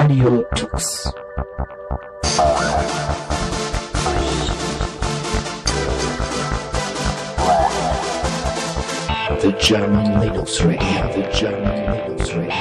Radio Tux. The German Linux Radio, the German Linux Radio.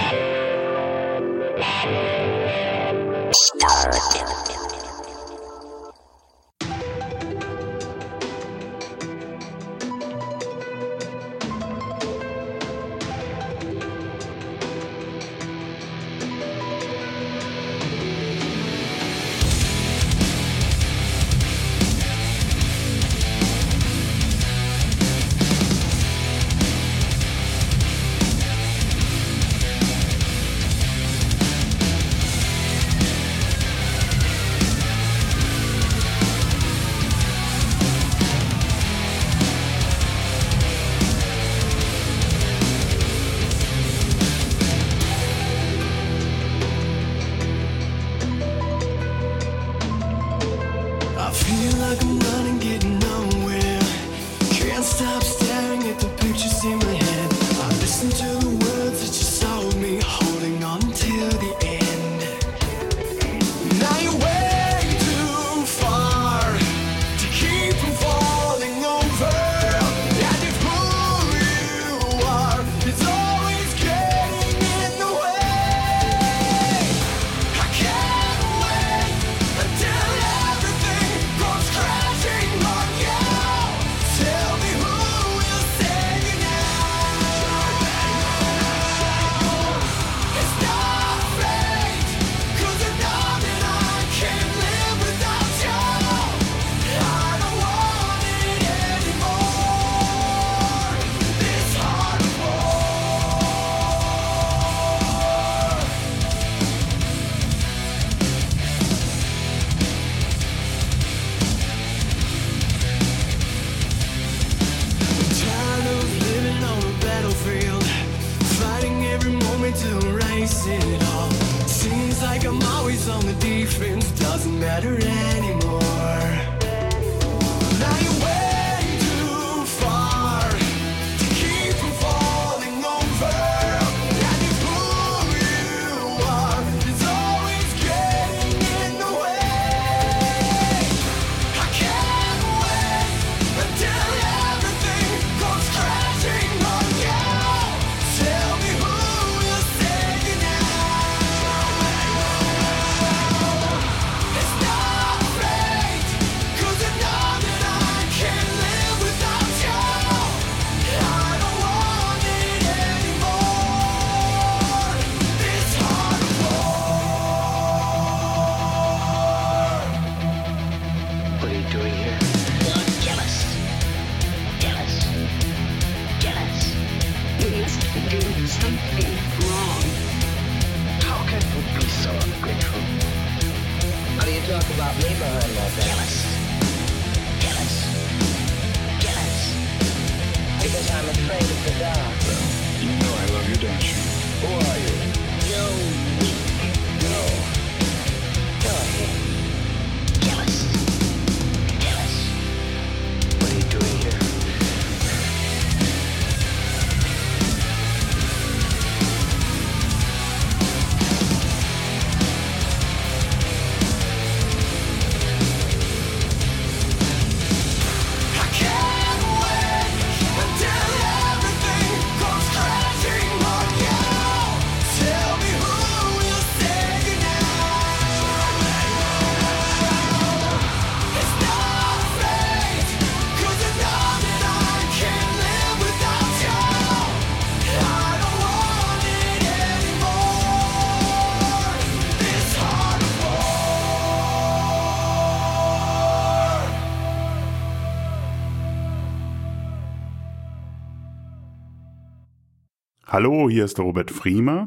Hallo, hier ist der Robert Friemer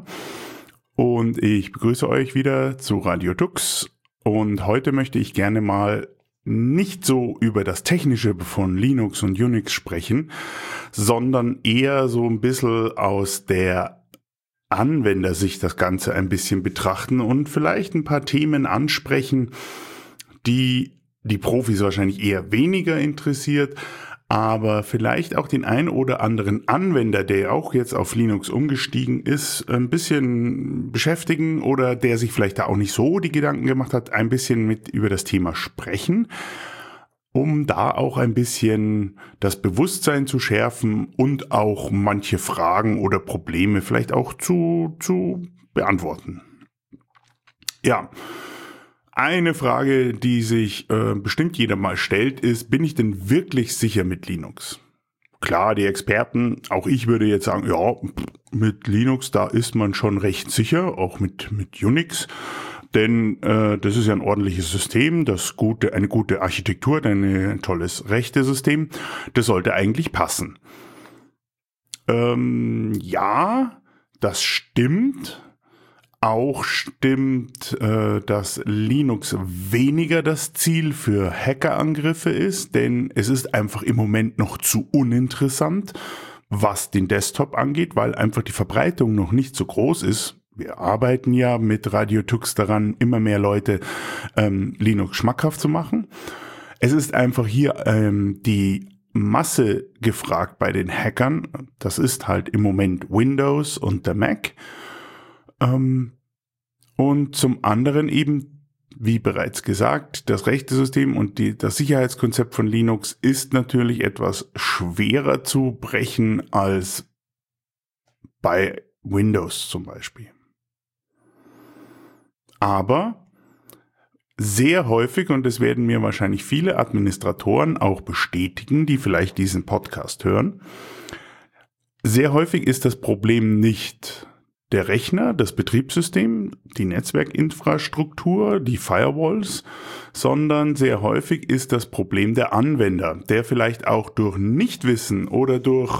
und ich begrüße euch wieder zu Radio Tux und heute möchte ich gerne mal nicht so über das Technische von Linux und Unix sprechen, sondern eher so ein bisschen aus der Anwendersicht das Ganze ein bisschen betrachten und vielleicht ein paar Themen ansprechen, die die Profis wahrscheinlich eher weniger interessiert, aber vielleicht auch den ein oder anderen Anwender, der auch jetzt auf Linux umgestiegen ist, ein bisschen beschäftigen oder der sich vielleicht da auch nicht so die Gedanken gemacht hat, ein bisschen mit über das Thema sprechen, um da auch ein bisschen das Bewusstsein zu schärfen und auch manche Fragen oder Probleme vielleicht auch zu beantworten. Ja, eine Frage, die sich bestimmt jeder mal stellt, ist, bin ich denn wirklich sicher mit Linux? Klar, die Experten, auch ich würde jetzt sagen, ja, mit Linux, da ist man schon recht sicher, auch mit Unix. Denn das ist ja ein ordentliches System, eine gute Architektur, ein tolles Rechtesystem. Das sollte eigentlich passen. Ja, das stimmt. Auch stimmt, dass Linux weniger das Ziel für Hackerangriffe ist, denn es ist einfach im Moment noch zu uninteressant, was den Desktop angeht, weil einfach die Verbreitung noch nicht so groß ist. Wir arbeiten ja mit Radio Tux daran, immer mehr Leute Linux schmackhaft zu machen. Es ist einfach hier die Masse gefragt bei den Hackern. Das ist halt im Moment Windows und der Mac. Und zum anderen eben, wie bereits gesagt, das Rechtesystem und das Sicherheitskonzept von Linux ist natürlich etwas schwerer zu brechen als bei Windows zum Beispiel. Aber sehr häufig, und das werden mir wahrscheinlich viele Administratoren auch bestätigen, die vielleicht diesen Podcast hören, sehr häufig ist das Problem nicht der Rechner, das Betriebssystem, die Netzwerkinfrastruktur, die Firewalls, sondern sehr häufig ist das Problem der Anwender, der vielleicht auch durch Nichtwissen oder durch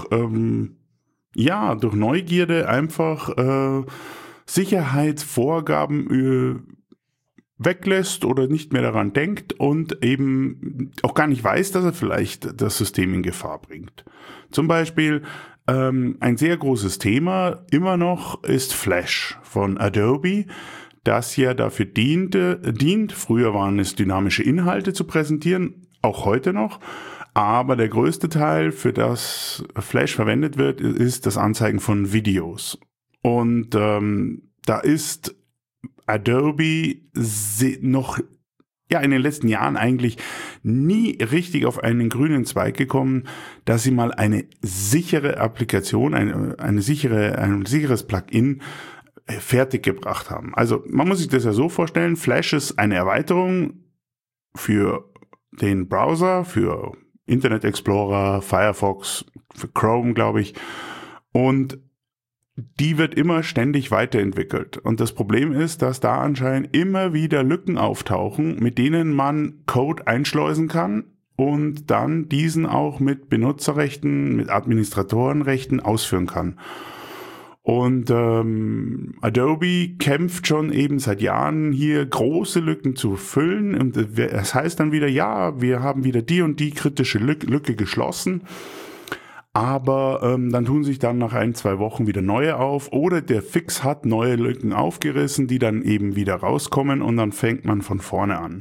Neugierde einfach Sicherheitsvorgaben weglässt oder nicht mehr daran denkt und eben auch gar nicht weiß, dass er vielleicht das System in Gefahr bringt. Zum Beispiel ein sehr großes Thema immer noch ist Flash von Adobe, das ja dafür dient. Früher waren es dynamische Inhalte zu präsentieren, auch heute noch. Aber der größte Teil, für das Flash verwendet wird, ist das Anzeigen von Videos. Und da ist Adobe noch in den letzten Jahren eigentlich nie richtig auf einen grünen Zweig gekommen, dass sie mal eine sichere Applikation, ein sicheres Plugin fertiggebracht haben. Also man muss sich das ja so vorstellen, Flash ist eine Erweiterung für den Browser, für Internet Explorer, Firefox, für Chrome, glaube ich. Und die wird immer ständig weiterentwickelt. Und das Problem ist, dass da anscheinend immer wieder Lücken auftauchen, mit denen man Code einschleusen kann und dann diesen auch mit Benutzerrechten, mit Administratorenrechten ausführen kann. Und Adobe kämpft schon eben seit Jahren hier große Lücken zu füllen. Und das heißt dann wieder, ja, wir haben wieder die und die kritische Lücke geschlossen. Aber dann tun sich dann nach 1-2 Wochen wieder neue auf oder der Fix hat neue Lücken aufgerissen, die dann eben wieder rauskommen und dann fängt man von vorne an.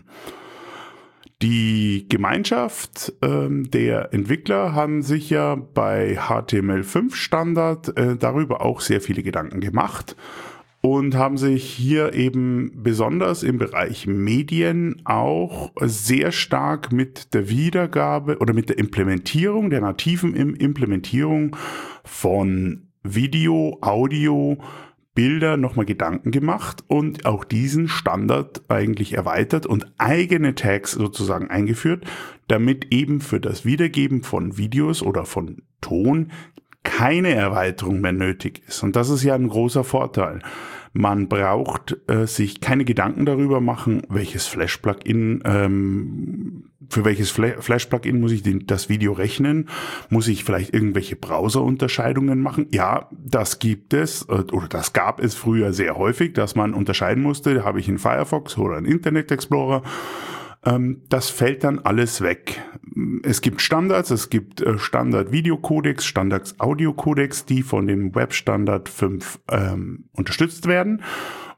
Die Gemeinschaft der Entwickler haben sich ja bei HTML5 Standard darüber auch sehr viele Gedanken gemacht und haben sich hier eben besonders im Bereich Medien auch sehr stark mit der Wiedergabe oder mit der Implementierung, der nativen Implementierung von Video, Audio, Bilder nochmal Gedanken gemacht und auch diesen Standard eigentlich erweitert und eigene Tags sozusagen eingeführt, damit eben für das Wiedergeben von Videos oder von Ton keine Erweiterung mehr nötig ist. Und das ist ja ein großer Vorteil. Man braucht sich keine Gedanken darüber machen, welches Flash-Plugin, für welches Flash-Plugin muss ich das Video rechnen? Muss ich vielleicht irgendwelche Browser-Unterscheidungen machen? Ja, das gibt es, oder das gab es früher sehr häufig, dass man unterscheiden musste, habe ich einen Firefox oder einen Internet Explorer. Das fällt dann alles weg. Es gibt Standards, es gibt Standard-Video-Codecs, Standard-Audio-Codecs, die von dem Web-Standard 5 unterstützt werden.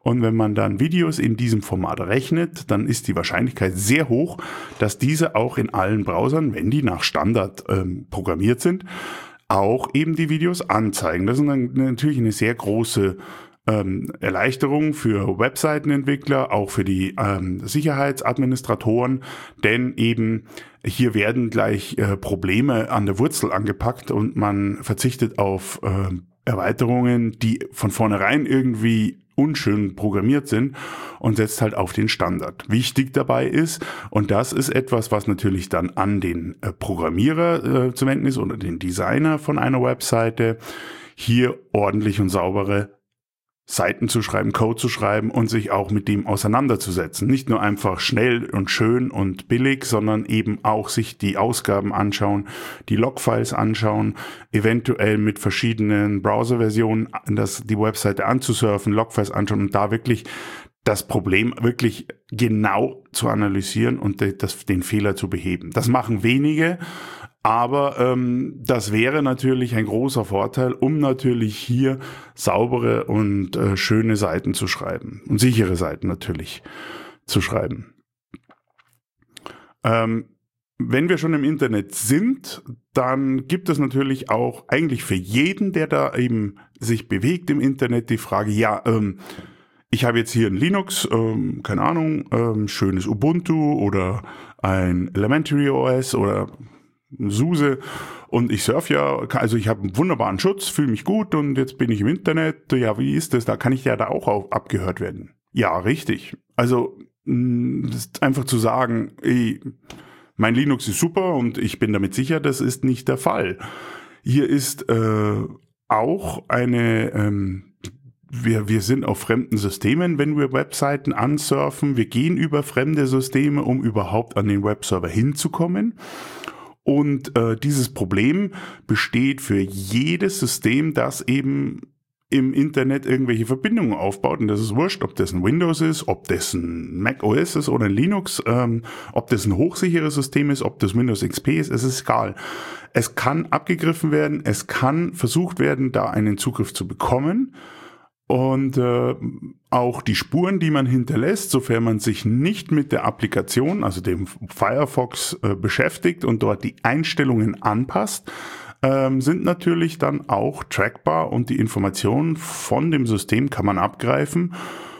Und wenn man dann Videos in diesem Format rechnet, dann ist die Wahrscheinlichkeit sehr hoch, dass diese auch in allen Browsern, wenn die nach Standard programmiert sind, auch eben die Videos anzeigen. Das ist natürlich eine sehr große Erleichterung für Webseitenentwickler, auch für die Sicherheitsadministratoren, denn eben hier werden gleich Probleme an der Wurzel angepackt und man verzichtet auf Erweiterungen, die von vornherein irgendwie unschön programmiert sind und setzt halt auf den Standard. Wichtig dabei ist, und das ist etwas, was natürlich dann an den Programmierer zu wenden ist oder den Designer von einer Webseite, hier ordentlich und saubere Seiten zu schreiben, Code zu schreiben und sich auch mit dem auseinanderzusetzen. Nicht nur einfach schnell und schön und billig, sondern eben auch sich die Ausgaben anschauen, die Logfiles anschauen, eventuell mit verschiedenen Browserversionen die Webseite anzusurfen, Logfiles anschauen und da wirklich das Problem wirklich genau zu analysieren und den Fehler zu beheben. Das machen wenige, aber das wäre natürlich ein großer Vorteil, um natürlich hier saubere und schöne Seiten zu schreiben und sichere Seiten natürlich zu schreiben. Wenn wir schon im Internet sind, dann gibt es natürlich auch eigentlich für jeden, der da eben sich bewegt im Internet, die Frage, ich habe jetzt hier ein Linux, keine Ahnung, schönes Ubuntu oder ein Elementary OS oder SUSE und ich surfe also ich habe einen wunderbaren Schutz, fühle mich gut und jetzt bin ich im Internet. Ja, wie ist das? Da kann ich ja da auch abgehört werden. Ja, richtig. Also das ist einfach zu sagen, mein Linux ist super und ich bin damit sicher, das ist nicht der Fall. Hier ist auch eine wir sind auf fremden Systemen, wenn wir Webseiten ansurfen. Wir gehen über fremde Systeme, um überhaupt an den Webserver hinzukommen. Und dieses Problem besteht für jedes System, das eben im Internet irgendwelche Verbindungen aufbaut. Und das ist wurscht, ob das ein Windows ist, ob das ein Mac OS ist oder ein Linux, ob das ein hochsicheres System ist, ob das Windows XP ist, es ist egal. Es kann abgegriffen werden, es kann versucht werden, da einen Zugriff zu bekommen. Und auch die Spuren, die man hinterlässt, sofern man sich nicht mit der Applikation, also dem Firefox, beschäftigt und dort die Einstellungen anpasst, sind natürlich dann auch trackbar und die Informationen von dem System kann man abgreifen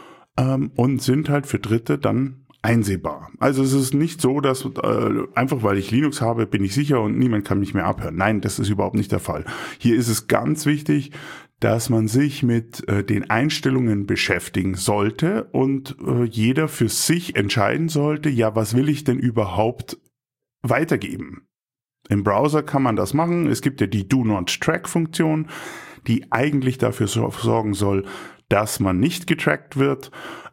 und sind halt für Dritte dann einsehbar. Also es ist nicht so, dass einfach weil ich Linux habe, bin ich sicher und niemand kann mich mehr abhören. Nein, das ist überhaupt nicht der Fall. Hier ist es ganz wichtig, dass man sich mit den Einstellungen beschäftigen sollte und jeder für sich entscheiden sollte, ja, was will ich denn überhaupt weitergeben? Im Browser kann man das machen. Es gibt ja die Do Not Track Funktion, die eigentlich dafür sorgen soll, dass man nicht getrackt wird.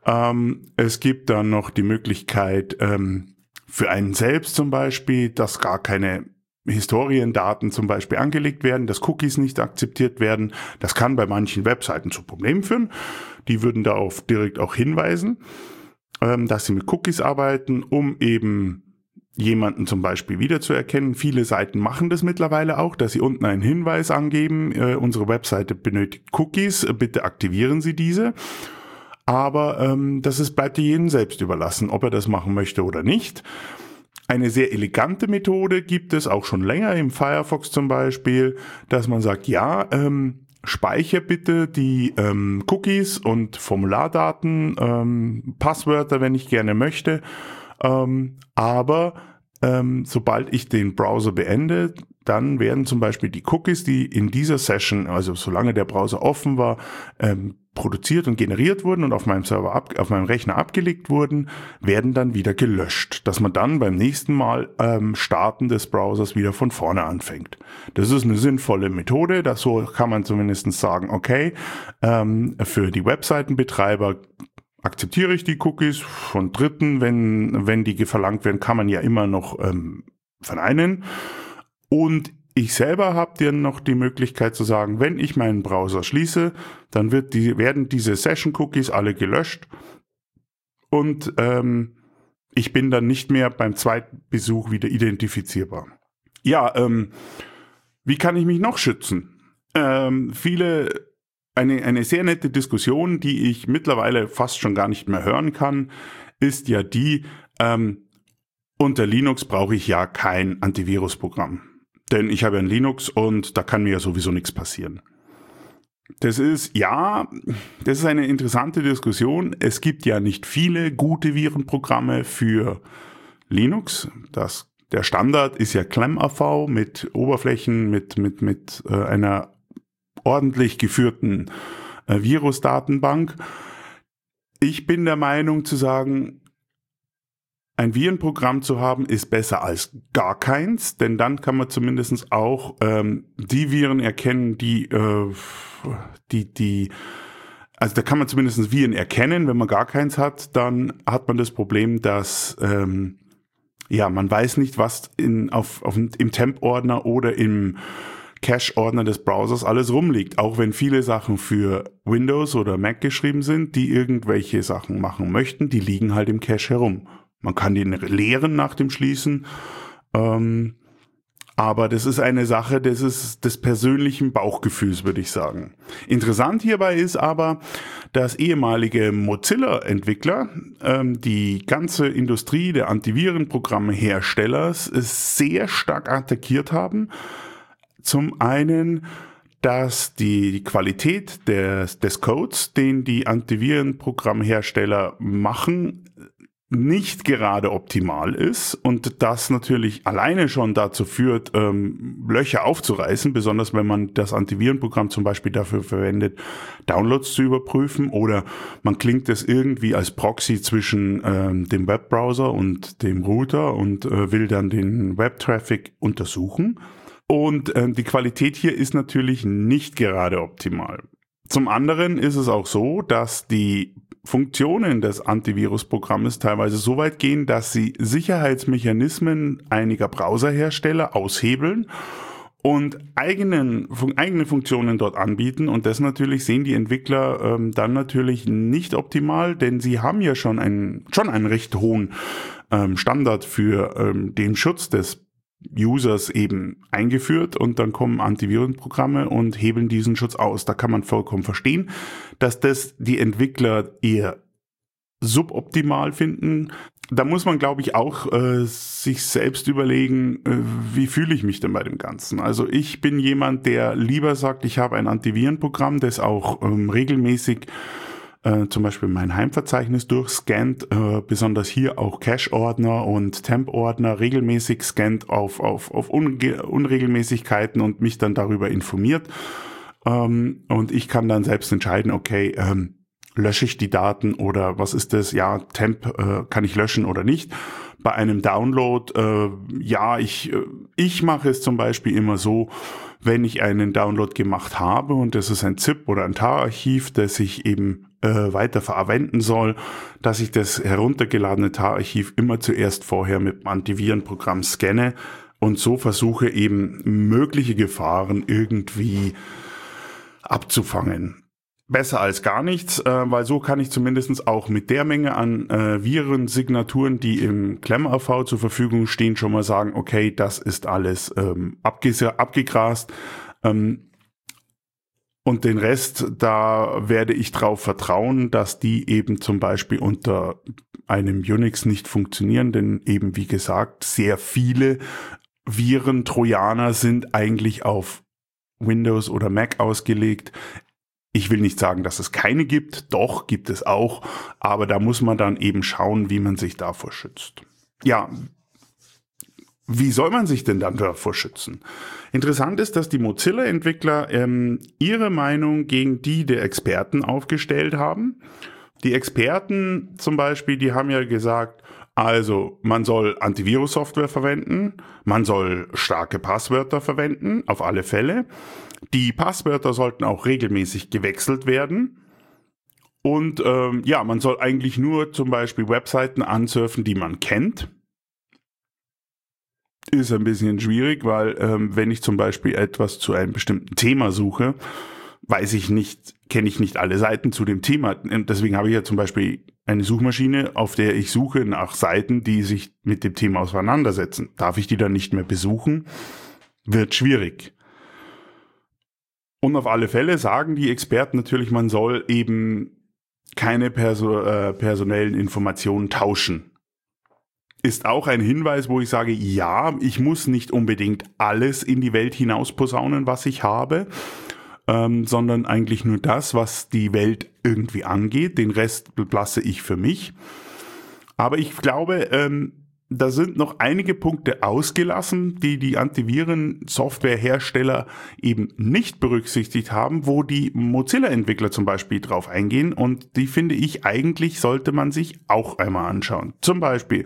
Es gibt dann noch die Möglichkeit für einen selbst zum Beispiel, dass gar keine Historiendaten zum Beispiel angelegt werden, dass Cookies nicht akzeptiert werden. Das kann bei manchen Webseiten zu Problemen führen. Die würden darauf direkt auch hinweisen, dass sie mit Cookies arbeiten, um eben jemanden zum Beispiel wiederzuerkennen. Viele Seiten machen das mittlerweile auch, dass sie unten einen Hinweis angeben, unsere Webseite benötigt Cookies, bitte aktivieren Sie diese. Aber bleibt jedem selbst überlassen, ob er das machen möchte oder nicht. Eine sehr elegante Methode gibt es auch schon länger im Firefox zum Beispiel, dass man sagt, ja, speichere bitte die Cookies und Formulardaten, Passwörter, wenn ich gerne möchte, aber sobald ich den Browser beende, dann werden zum Beispiel die Cookies, die in dieser Session, also solange der Browser offen war, produziert und generiert wurden und auf meinem Server, auf meinem Rechner abgelegt wurden, werden dann wieder gelöscht, dass man dann beim nächsten Mal Starten des Browsers wieder von vorne anfängt. Das ist eine sinnvolle Methode, so kann man zumindest sagen, okay, für die Webseitenbetreiber akzeptiere ich die Cookies von Dritten, wenn die verlangt werden, kann man ja immer noch verneinen. Und ich selber habe dann noch die Möglichkeit zu sagen, wenn ich meinen Browser schließe, dann werden diese Session-Cookies alle gelöscht und ich bin dann nicht mehr beim zweiten Besuch wieder identifizierbar. Ja, wie kann ich mich noch schützen? Viele eine sehr nette Diskussion, die ich mittlerweile fast schon gar nicht mehr hören kann, ist ja die, unter Linux brauche ich ja kein Antivirusprogramm. Denn ich habe ein Linux und da kann mir ja sowieso nichts passieren. Das ist eine interessante Diskussion. Es gibt ja nicht viele gute Virenprogramme für Linux. Der Standard ist ja ClamAV mit Oberflächen, mit einer ordentlich geführten Virusdatenbank. Ich bin der Meinung zu sagen, ein Virenprogramm zu haben ist besser als gar keins, denn dann kann man zumindest auch die Viren erkennen, also da kann man zumindest Viren erkennen. Wenn man gar keins hat, dann hat man das Problem, dass man weiß nicht, was im Temp-Ordner oder im Cache-Ordner des Browsers alles rumliegt. Auch wenn viele Sachen für Windows oder Mac geschrieben sind, die irgendwelche Sachen machen möchten, die liegen halt im Cache herum. Man kann den leeren nach dem Schließen, aber das ist eine Sache des persönlichen Bauchgefühls, würde ich sagen. Interessant hierbei ist aber, dass ehemalige Mozilla-Entwickler die ganze Industrie der Antivirenprogramme-Herstellers sehr stark attackiert haben. Zum einen, dass die Qualität des Codes, den die Antivirenprogrammhersteller machen, nicht gerade optimal ist und das natürlich alleine schon dazu führt, Löcher aufzureißen, besonders wenn man das Antivirenprogramm zum Beispiel dafür verwendet, Downloads zu überprüfen oder man klingt es irgendwie als Proxy zwischen dem Webbrowser und dem Router und will dann den Webtraffic untersuchen. Und die Qualität hier ist natürlich nicht gerade optimal. Zum anderen ist es auch so, dass die Funktionen des Antivirusprogrammes teilweise so weit gehen, dass sie Sicherheitsmechanismen einiger Browserhersteller aushebeln und eigene Funktionen dort anbieten. Und das natürlich sehen die Entwickler dann natürlich nicht optimal, denn sie haben ja schon einen recht hohen Standard für den Schutz des Users eben eingeführt und dann kommen Antivirenprogramme und hebeln diesen Schutz aus. Da kann man vollkommen verstehen, dass das die Entwickler eher suboptimal finden. Da muss man, glaube ich, auch sich selbst überlegen, wie fühle ich mich denn bei dem Ganzen? Also ich bin jemand, der lieber sagt, ich habe ein Antivirenprogramm, das auch regelmäßig zum Beispiel mein Heimverzeichnis durchscannt, besonders hier auch Cache-Ordner und Temp-Ordner regelmäßig scannt auf Unregelmäßigkeiten und mich dann darüber informiert. Und ich kann dann selbst entscheiden, okay, lösche ich die Daten oder was ist das? Ja, Temp kann ich löschen oder nicht. Bei einem Download, ich mache es zum Beispiel immer so, wenn ich einen Download gemacht habe und das ist ein ZIP oder ein TAR-Archiv, das ich eben weiter verwenden soll, dass ich das heruntergeladene TAR-Archiv immer zuerst vorher mit dem Antivirenprogramm scanne und so versuche eben mögliche Gefahren irgendwie abzufangen. Besser als gar nichts, weil so kann ich zumindest auch mit der Menge an Virensignaturen, die im ClamAV zur Verfügung stehen, schon mal sagen, okay, das ist alles abgegrast. Und den Rest, da werde ich drauf vertrauen, dass die eben zum Beispiel unter einem Unix nicht funktionieren, denn eben wie gesagt, sehr viele Viren, Trojaner sind eigentlich auf Windows oder Mac ausgelegt. Ich will nicht sagen, dass es keine gibt, doch gibt es auch, aber da muss man dann eben schauen, wie man sich davor schützt. Ja, wie soll man sich denn dann davor schützen? Interessant ist, dass die Mozilla-Entwickler ihre Meinung gegen die der Experten aufgestellt haben. Die Experten zum Beispiel, die haben ja gesagt, also man soll Antivirus-Software verwenden, man soll starke Passwörter verwenden, auf alle Fälle. Die Passwörter sollten auch regelmäßig gewechselt werden. Und man soll eigentlich nur zum Beispiel Webseiten ansurfen, die man kennt. Ist ein bisschen schwierig, weil wenn ich zum Beispiel etwas zu einem bestimmten Thema suche, kenne ich nicht alle Seiten zu dem Thema. Deswegen habe ich ja zum Beispiel eine Suchmaschine, auf der ich suche nach Seiten, die sich mit dem Thema auseinandersetzen. Darf ich die dann nicht mehr besuchen? Wird schwierig. Und auf alle Fälle sagen die Experten natürlich, man soll eben keine personellen Informationen tauschen. Ist auch ein Hinweis, wo ich sage, ja, ich muss nicht unbedingt alles in die Welt hinaus posaunen, was ich habe, sondern eigentlich nur das, was die Welt irgendwie angeht. Den Rest lasse ich für mich. Aber ich glaube, da sind noch einige Punkte ausgelassen, die die Antiviren-Softwarehersteller eben nicht berücksichtigt haben, wo die Mozilla-Entwickler zum Beispiel drauf eingehen. Und die finde ich, eigentlich sollte man sich auch einmal anschauen. Zum Beispiel,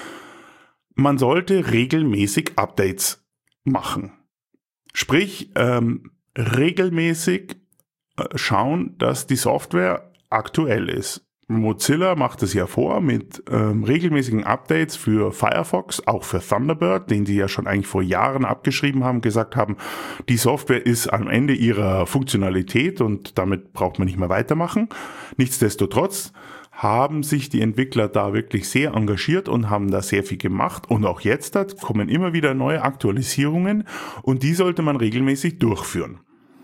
man sollte regelmäßig Updates machen. Sprich, regelmäßig schauen, dass die Software aktuell ist. Mozilla macht es ja vor mit regelmäßigen Updates für Firefox, auch für Thunderbird, den sie ja schon eigentlich vor Jahren abgeschrieben haben, gesagt haben, die Software ist am Ende ihrer Funktionalität und damit braucht man nicht mehr weitermachen. Nichtsdestotrotz haben sich die Entwickler da wirklich sehr engagiert und haben da sehr viel gemacht. Und auch jetzt kommen immer wieder neue Aktualisierungen und die sollte man regelmäßig durchführen.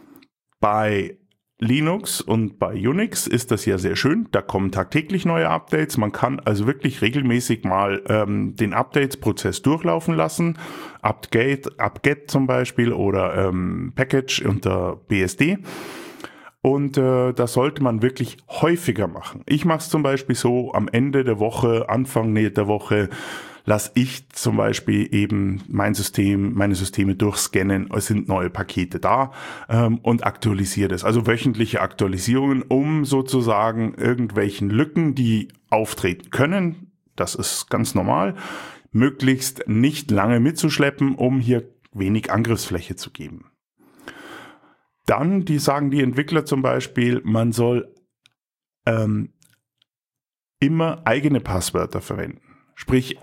Bei Linux und bei Unix ist das ja sehr schön, da kommen tagtäglich neue Updates, man kann also wirklich regelmäßig mal den Updates-Prozess durchlaufen lassen, apt-get zum Beispiel oder Package unter BSD und das sollte man wirklich häufiger machen. Ich mache es zum Beispiel so, am Ende der Woche, Anfang der Woche lasse ich zum Beispiel eben meine Systeme durchscannen, es sind neue Pakete da und aktualisiere das. Also wöchentliche Aktualisierungen, um sozusagen irgendwelchen Lücken, die auftreten können, das ist ganz normal, möglichst nicht lange mitzuschleppen, um hier wenig Angriffsfläche zu geben. Dann, sagen die Entwickler zum Beispiel, man soll immer eigene Passwörter verwenden. Sprich,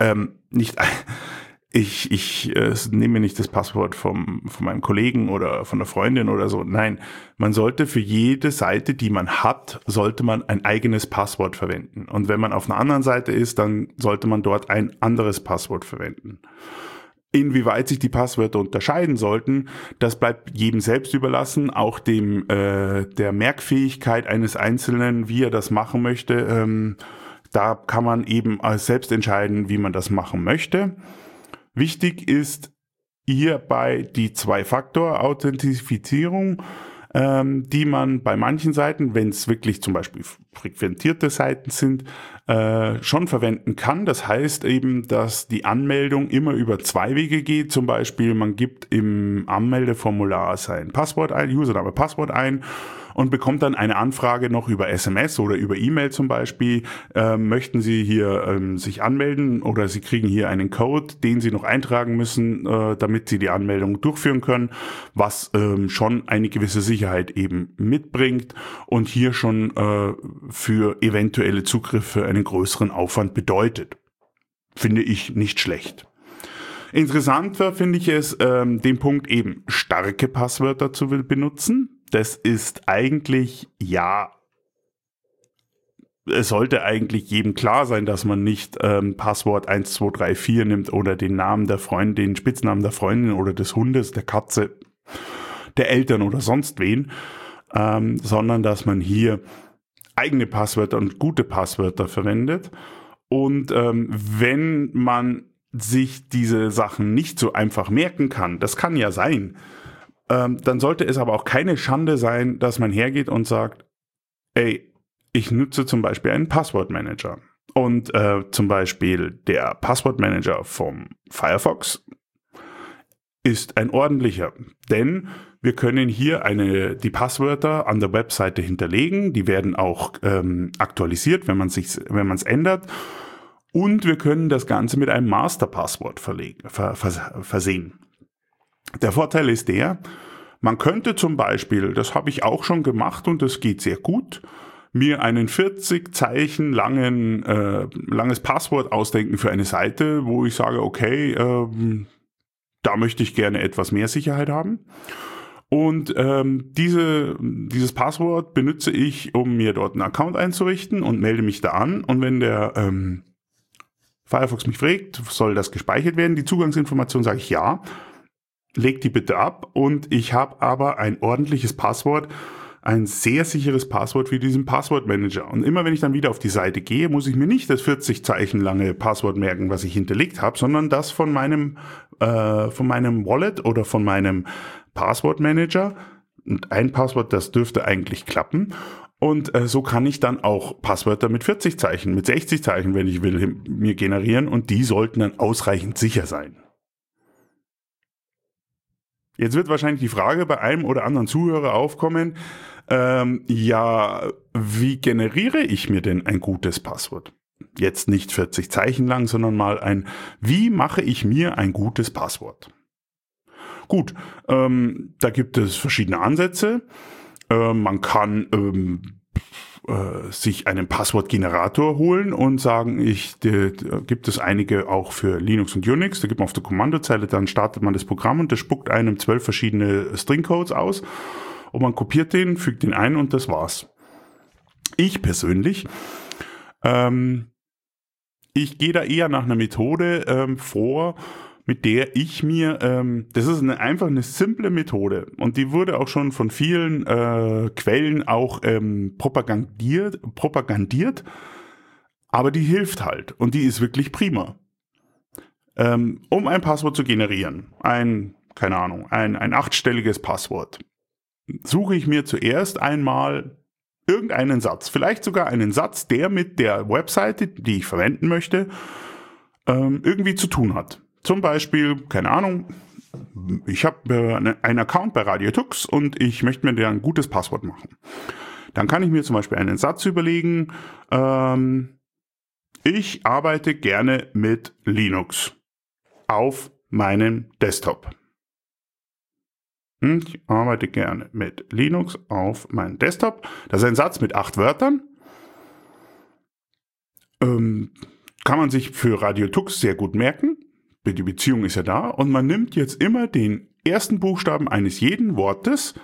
ich nehme nicht das Passwort von meinem Kollegen oder von der Freundin oder so. Nein, man sollte für jede Seite, die man hat, sollte man ein eigenes Passwort verwenden. Und wenn man auf einer anderen Seite ist, dann sollte man dort ein anderes Passwort verwenden. Inwieweit sich die Passwörter unterscheiden sollten, das bleibt jedem selbst überlassen, auch dem der Merkfähigkeit eines Einzelnen, wie er das machen möchte. Da kann man eben selbst entscheiden, wie man das machen möchte. Wichtig ist hierbei die Zwei-Faktor-Authentifizierung, die man bei manchen Seiten, wenn es wirklich zum Beispiel frequentierte Seiten sind, schon verwenden kann. Das heißt eben, dass die Anmeldung immer über zwei Wege geht. Zum Beispiel, man gibt im Anmeldeformular sein Passwort ein, Username, Passwort ein und bekommt dann eine Anfrage noch über SMS oder über E-Mail zum Beispiel. Möchten Sie hier sich anmelden oder Sie kriegen hier einen Code, den Sie noch eintragen müssen, damit Sie die Anmeldung durchführen können, was schon eine gewisse Sicherheit eben mitbringt und hier schon für eventuelle Zugriffe einen größeren Aufwand bedeutet. Finde ich nicht schlecht. Interessanter finde ich es, den Punkt eben starke Passwörter zu benutzen. Das ist eigentlich, ja, es sollte eigentlich jedem klar sein, dass man nicht Passwort 1234 nimmt oder den Namen der Freundin, den Spitznamen der Freundin oder des Hundes, der Katze, der Eltern oder sonst wen, sondern dass man hier eigene Passwörter und gute Passwörter verwendet. Und wenn man sich diese Sachen nicht so einfach merken kann, das kann ja sein, dann sollte es aber auch keine Schande sein, dass man hergeht und sagt, ey, ich nutze zum Beispiel einen Passwortmanager. Und zum Beispiel der Passwortmanager vom Firefox ist ein ordentlicher, denn wir können hier die Passwörter an der Webseite hinterlegen, die werden auch aktualisiert, wenn man es ändert. Und wir können das Ganze mit einem Masterpasswort versehen. Der Vorteil ist man könnte zum Beispiel, das habe ich auch schon gemacht und das geht sehr gut, mir einen 40 Zeichen langes Passwort ausdenken für eine Seite, wo ich sage, okay, da möchte ich gerne etwas mehr Sicherheit haben. Und dieses Passwort benutze ich, um mir dort einen Account einzurichten und melde mich da an. Und wenn der Firefox mich fragt, soll das gespeichert werden, die Zugangsinformation, sage ich ja. legt die bitte ab und ich habe aber ein ordentliches Passwort, ein sehr sicheres Passwort für diesen Passwortmanager. Und immer wenn ich dann wieder auf die Seite gehe, muss ich mir nicht das 40 Zeichen lange Passwort merken, was ich hinterlegt habe, sondern das von meinem Wallet oder von meinem Passwortmanager. Und ein Passwort, das dürfte eigentlich klappen. Und so kann ich dann auch Passwörter mit 40 Zeichen, mit 60 Zeichen, wenn ich will, mir generieren. Und die sollten dann ausreichend sicher sein. Jetzt wird wahrscheinlich die Frage bei einem oder anderen Zuhörer aufkommen, wie generiere ich mir denn ein gutes Passwort? Jetzt nicht 40 Zeichen lang, sondern mal wie mache ich mir ein gutes Passwort? Gut, da gibt es verschiedene Ansätze. Man kann sich einen Passwortgenerator holen und sagen, gibt es einige auch für Linux und Unix. Da gibt man auf der Kommandozeile, dann startet man das Programm und das spuckt einem 12 verschiedene Stringcodes aus und man kopiert den, fügt den ein und das war's. Ich persönlich, ich gehe da eher nach einer Methode vor, mit der ich mir, das ist einfach eine simple Methode und die wurde auch schon von vielen Quellen auch propagandiert, aber die hilft halt und die ist wirklich prima. Um ein Passwort zu generieren, ein 8-stelliges Passwort, suche ich mir zuerst einmal irgendeinen Satz, vielleicht sogar einen Satz, der mit der Webseite, die ich verwenden möchte, irgendwie zu tun hat. Zum Beispiel, keine Ahnung, ich habe einen Account bei Radio Tux und ich möchte mir da ein gutes Passwort machen. Dann kann ich mir zum Beispiel einen Satz überlegen, ich arbeite gerne mit Linux auf meinem Desktop. Ich arbeite gerne mit Linux auf meinem Desktop. Das ist ein Satz mit 8 Wörtern. Kann man sich für Radio Tux sehr gut merken. Die Beziehung ist ja da. Und man nimmt jetzt immer den ersten Buchstaben eines jeden Wortes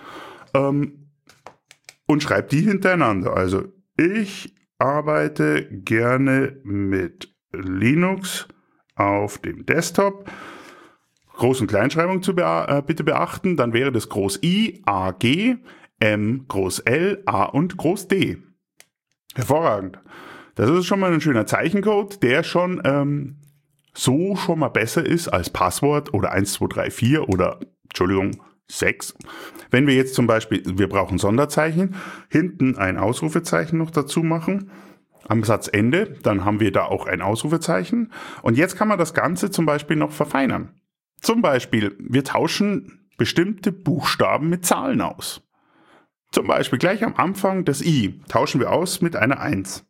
und schreibt die hintereinander. Also ich arbeite gerne mit Linux auf dem Desktop. Groß- und Kleinschreibung bitte beachten, dann wäre das Groß I, A, G, M, Groß L, A und Groß D. Hervorragend. Das ist schon mal ein schöner Zeichencode, der schon schon mal besser ist als Passwort oder 1, 2, 3, 4 oder, 6. Wenn wir jetzt zum Beispiel, wir brauchen Sonderzeichen, hinten ein Ausrufezeichen noch dazu machen, am Satzende, dann haben wir da auch ein Ausrufezeichen. Und jetzt kann man das Ganze zum Beispiel noch verfeinern. Zum Beispiel, wir tauschen bestimmte Buchstaben mit Zahlen aus. Zum Beispiel gleich am Anfang das I tauschen wir aus mit einer 1.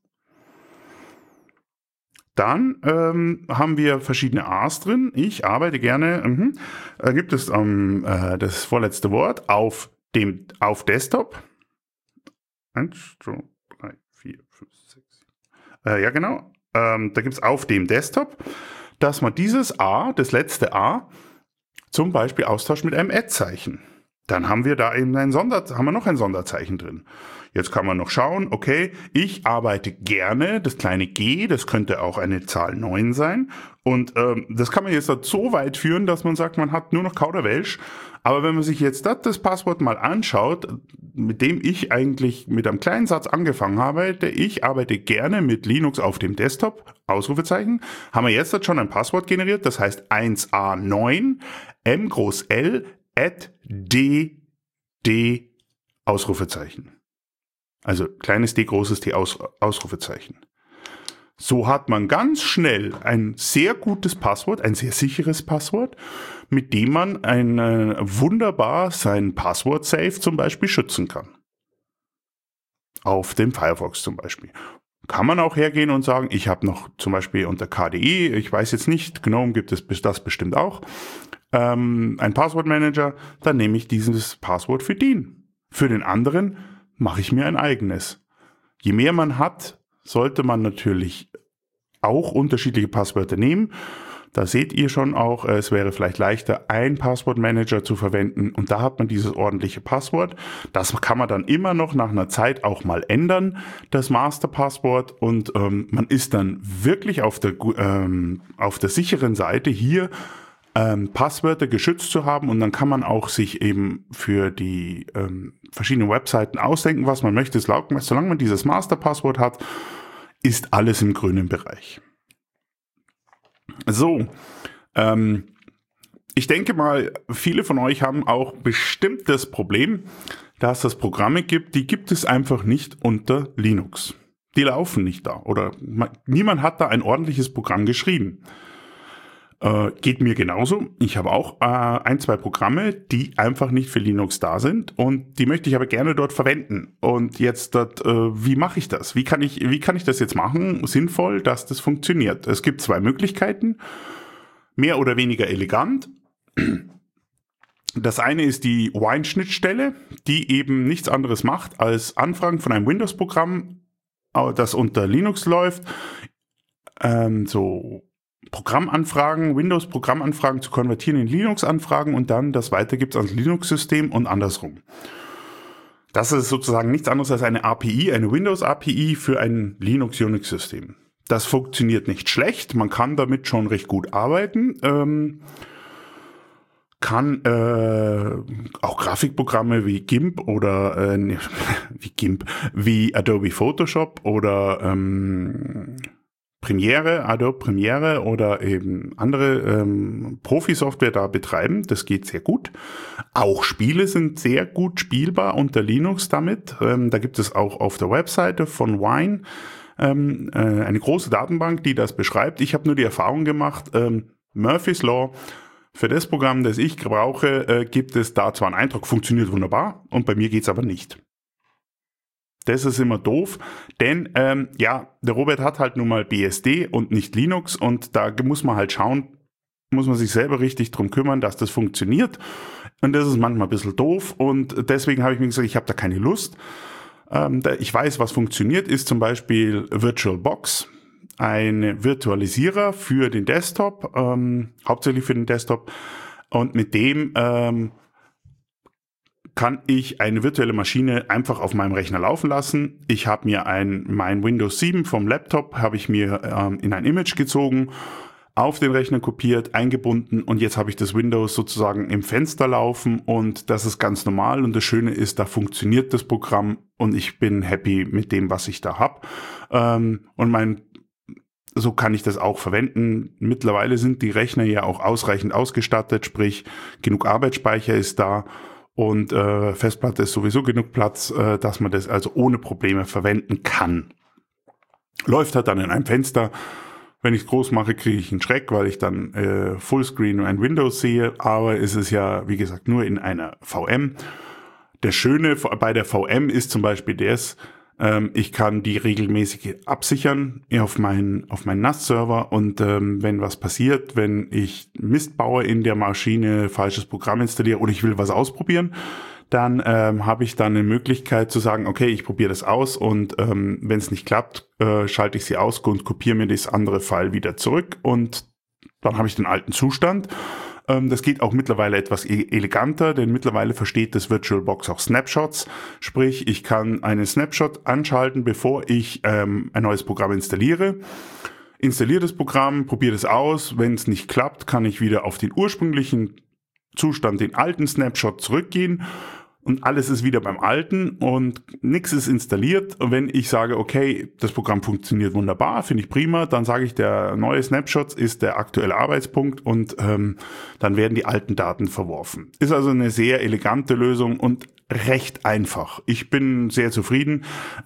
Dann haben wir verschiedene A's drin. Ich arbeite gerne, da gibt es das vorletzte Wort, auf Desktop. 1, 2, 3, 4, 5, 6. Ja, genau. Da gibt es auf dem Desktop, dass man dieses A, das letzte A, zum Beispiel austauscht mit einem Ad-Zeichen. Dann haben wir da eben haben wir noch ein Sonderzeichen drin. Jetzt kann man noch schauen, okay, ich arbeite gerne, das kleine G, das könnte auch eine Zahl 9 sein. Und das kann man jetzt so weit führen, dass man sagt, man hat nur noch Kauderwelsch. Aber wenn man sich jetzt das Passwort mal anschaut, mit dem ich eigentlich mit einem kleinen Satz angefangen habe, ich arbeite gerne mit Linux auf dem Desktop, Ausrufezeichen, haben wir jetzt schon ein Passwort generiert, das heißt 1A9, M groß L, @d, Ausrufezeichen. Also kleines d, großes T, Ausrufezeichen. So hat man ganz schnell ein sehr gutes Passwort, ein sehr sicheres Passwort, mit dem man wunderbar sein Passwort-Safe zum Beispiel schützen kann. Auf dem Firefox zum Beispiel. Kann man auch hergehen und sagen, ich habe noch zum Beispiel unter KDE, ich weiß jetzt nicht, GNOME gibt es das bestimmt auch, ein Passwortmanager, dann nehme ich dieses Passwort für den. Für den anderen mache ich mir ein eigenes. Je mehr man hat, sollte man natürlich auch unterschiedliche Passwörter nehmen. Da seht ihr schon auch, es wäre vielleicht leichter, einen Passwortmanager zu verwenden und da hat man dieses ordentliche Passwort. Das kann man dann immer noch nach einer Zeit auch mal ändern, das Masterpasswort, und man ist dann wirklich auf der sicheren Seite, hier Passwörter geschützt zu haben, und dann kann man auch sich eben für die verschiedenen Webseiten ausdenken, was man möchte. Solange man dieses Masterpasswort hat, ist alles im grünen Bereich. So, ich denke mal, viele von euch haben auch bestimmt das Problem, dass es Programme gibt, die gibt es einfach nicht unter Linux. Die laufen nicht da, oder niemand hat da ein ordentliches Programm geschrieben. Geht mir genauso. Ich habe auch 1, 2 Programme, die einfach nicht für Linux da sind, und die möchte ich aber gerne dort verwenden. Und jetzt, wie mache ich das? Wie kann ich das jetzt machen, sinnvoll, dass das funktioniert? Es gibt 2 Möglichkeiten, mehr oder weniger elegant. Das eine ist die Wine-Schnittstelle, die eben nichts anderes macht, als Anfragen von einem Windows-Programm, das unter Linux läuft, so Programmanfragen, Windows-Programmanfragen zu konvertieren in Linux-Anfragen und dann das weitergibt ans Linux-System und andersrum. Das ist sozusagen nichts anderes als eine API, eine Windows-API für ein Linux-Unix-System. Das funktioniert nicht schlecht, man kann damit schon recht gut arbeiten, kann auch Grafikprogramme wie GIMP oder wie Adobe Photoshop oder Adobe Premiere oder eben andere Profi-Software da betreiben. Das geht sehr gut. Auch Spiele sind sehr gut spielbar unter Linux damit. Da gibt es auch auf der Webseite von Wine eine große Datenbank, die das beschreibt. Ich habe nur die Erfahrung gemacht, Murphy's Law, für das Programm, das ich brauche, gibt es da zwar einen Eindruck, funktioniert wunderbar, und bei mir geht's aber nicht. Das ist immer doof, denn der Robert hat halt nun mal BSD und nicht Linux, und da muss man halt schauen, muss man sich selber richtig drum kümmern, dass das funktioniert, und das ist manchmal ein bisschen doof, und deswegen habe ich mir gesagt, ich habe da keine Lust. Ich weiß, was funktioniert, ist zum Beispiel VirtualBox, ein Virtualisierer für den Desktop, hauptsächlich für den Desktop, und mit dem kann ich eine virtuelle Maschine einfach auf meinem Rechner laufen lassen. Ich habe mir mein Windows 7 vom Laptop habe ich mir in ein Image gezogen, auf den Rechner kopiert, eingebunden, und jetzt habe ich das Windows sozusagen im Fenster laufen, und das ist ganz normal, und das Schöne ist, da funktioniert das Programm und ich bin happy mit dem, was ich da habe. So kann ich das auch verwenden. Mittlerweile sind die Rechner ja auch ausreichend ausgestattet, sprich genug Arbeitsspeicher ist da, und Festplatte ist sowieso genug Platz, dass man das also ohne Probleme verwenden kann. Läuft halt dann in einem Fenster. Wenn ich es groß mache, kriege ich einen Schreck, weil ich dann Fullscreen und ein Windows sehe, aber es ist ja, wie gesagt, nur in einer VM. Das Schöne bei der VM ist zum Beispiel ich kann die regelmäßig absichern auf meinen NAS-Server, und wenn was passiert, wenn ich Mist baue in der Maschine, falsches Programm installiere oder ich will was ausprobieren, dann habe ich dann eine Möglichkeit zu sagen, okay, ich probiere das aus, und wenn es nicht klappt, schalte ich sie aus und kopiere mir das andere File wieder zurück, und dann habe ich den alten Zustand. Das geht auch mittlerweile etwas eleganter, denn mittlerweile versteht das VirtualBox auch Snapshots. Sprich, ich kann einen Snapshot anschalten, bevor ich ein neues Programm installiere. Installiere das Programm, probiere es aus. Wenn es nicht klappt, kann ich wieder auf den ursprünglichen Zustand, den alten Snapshot, zurückgehen. Und alles ist wieder beim Alten und nichts ist installiert. Und wenn ich sage, okay, das Programm funktioniert wunderbar, finde ich prima, dann sage ich, der neue Snapshot ist der aktuelle Arbeitspunkt, und dann werden die alten Daten verworfen. Ist also eine sehr elegante Lösung und recht einfach. Ich bin sehr zufrieden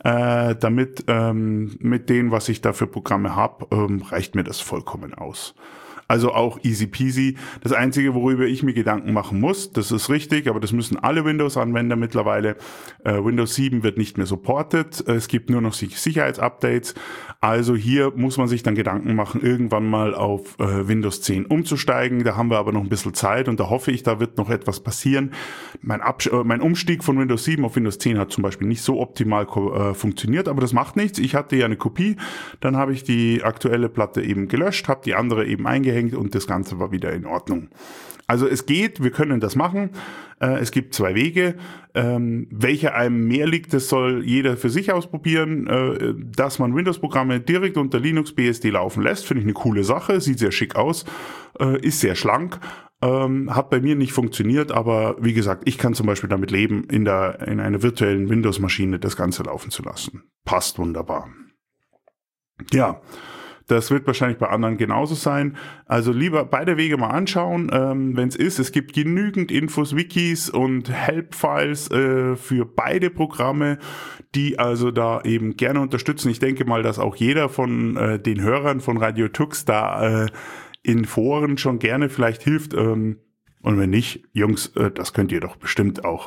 damit. Mit dem, was ich da für Programme habe, reicht mir das vollkommen aus. Also auch easy peasy. Das Einzige, worüber ich mir Gedanken machen muss, das ist richtig, aber das müssen alle Windows-Anwender mittlerweile. Windows 7 wird nicht mehr supported. Es gibt nur noch Sicherheitsupdates. Also hier muss man sich dann Gedanken machen, irgendwann mal auf Windows 10 umzusteigen. Da haben wir aber noch ein bisschen Zeit, und da hoffe ich, da wird noch etwas passieren. Mein Umstieg von Windows 7 auf Windows 10 hat zum Beispiel nicht so optimal funktioniert, aber das macht nichts. Ich hatte ja eine Kopie, dann habe ich die aktuelle Platte eben gelöscht, habe die andere eben eingehängt, angehängt und das Ganze war wieder in Ordnung. Also es geht, wir können das machen. Es gibt 2 Wege. Welcher einem mehr liegt, das soll jeder für sich ausprobieren. Dass man Windows-Programme direkt unter Linux BSD laufen lässt, finde ich eine coole Sache. Sieht sehr schick aus, ist sehr schlank. Hat bei mir nicht funktioniert, aber wie gesagt, ich kann zum Beispiel damit leben, in einer virtuellen Windows-Maschine das Ganze laufen zu lassen. Passt wunderbar. Ja, das wird wahrscheinlich bei anderen genauso sein. Also lieber beide Wege mal anschauen, wenn es ist. Es gibt genügend Infos, Wikis und Help-Files für beide Programme, die also da eben gerne unterstützen. Ich denke mal, dass auch jeder von den Hörern von Radio Tux da in Foren schon gerne vielleicht hilft. Und wenn nicht, Jungs, das könnt ihr doch bestimmt auch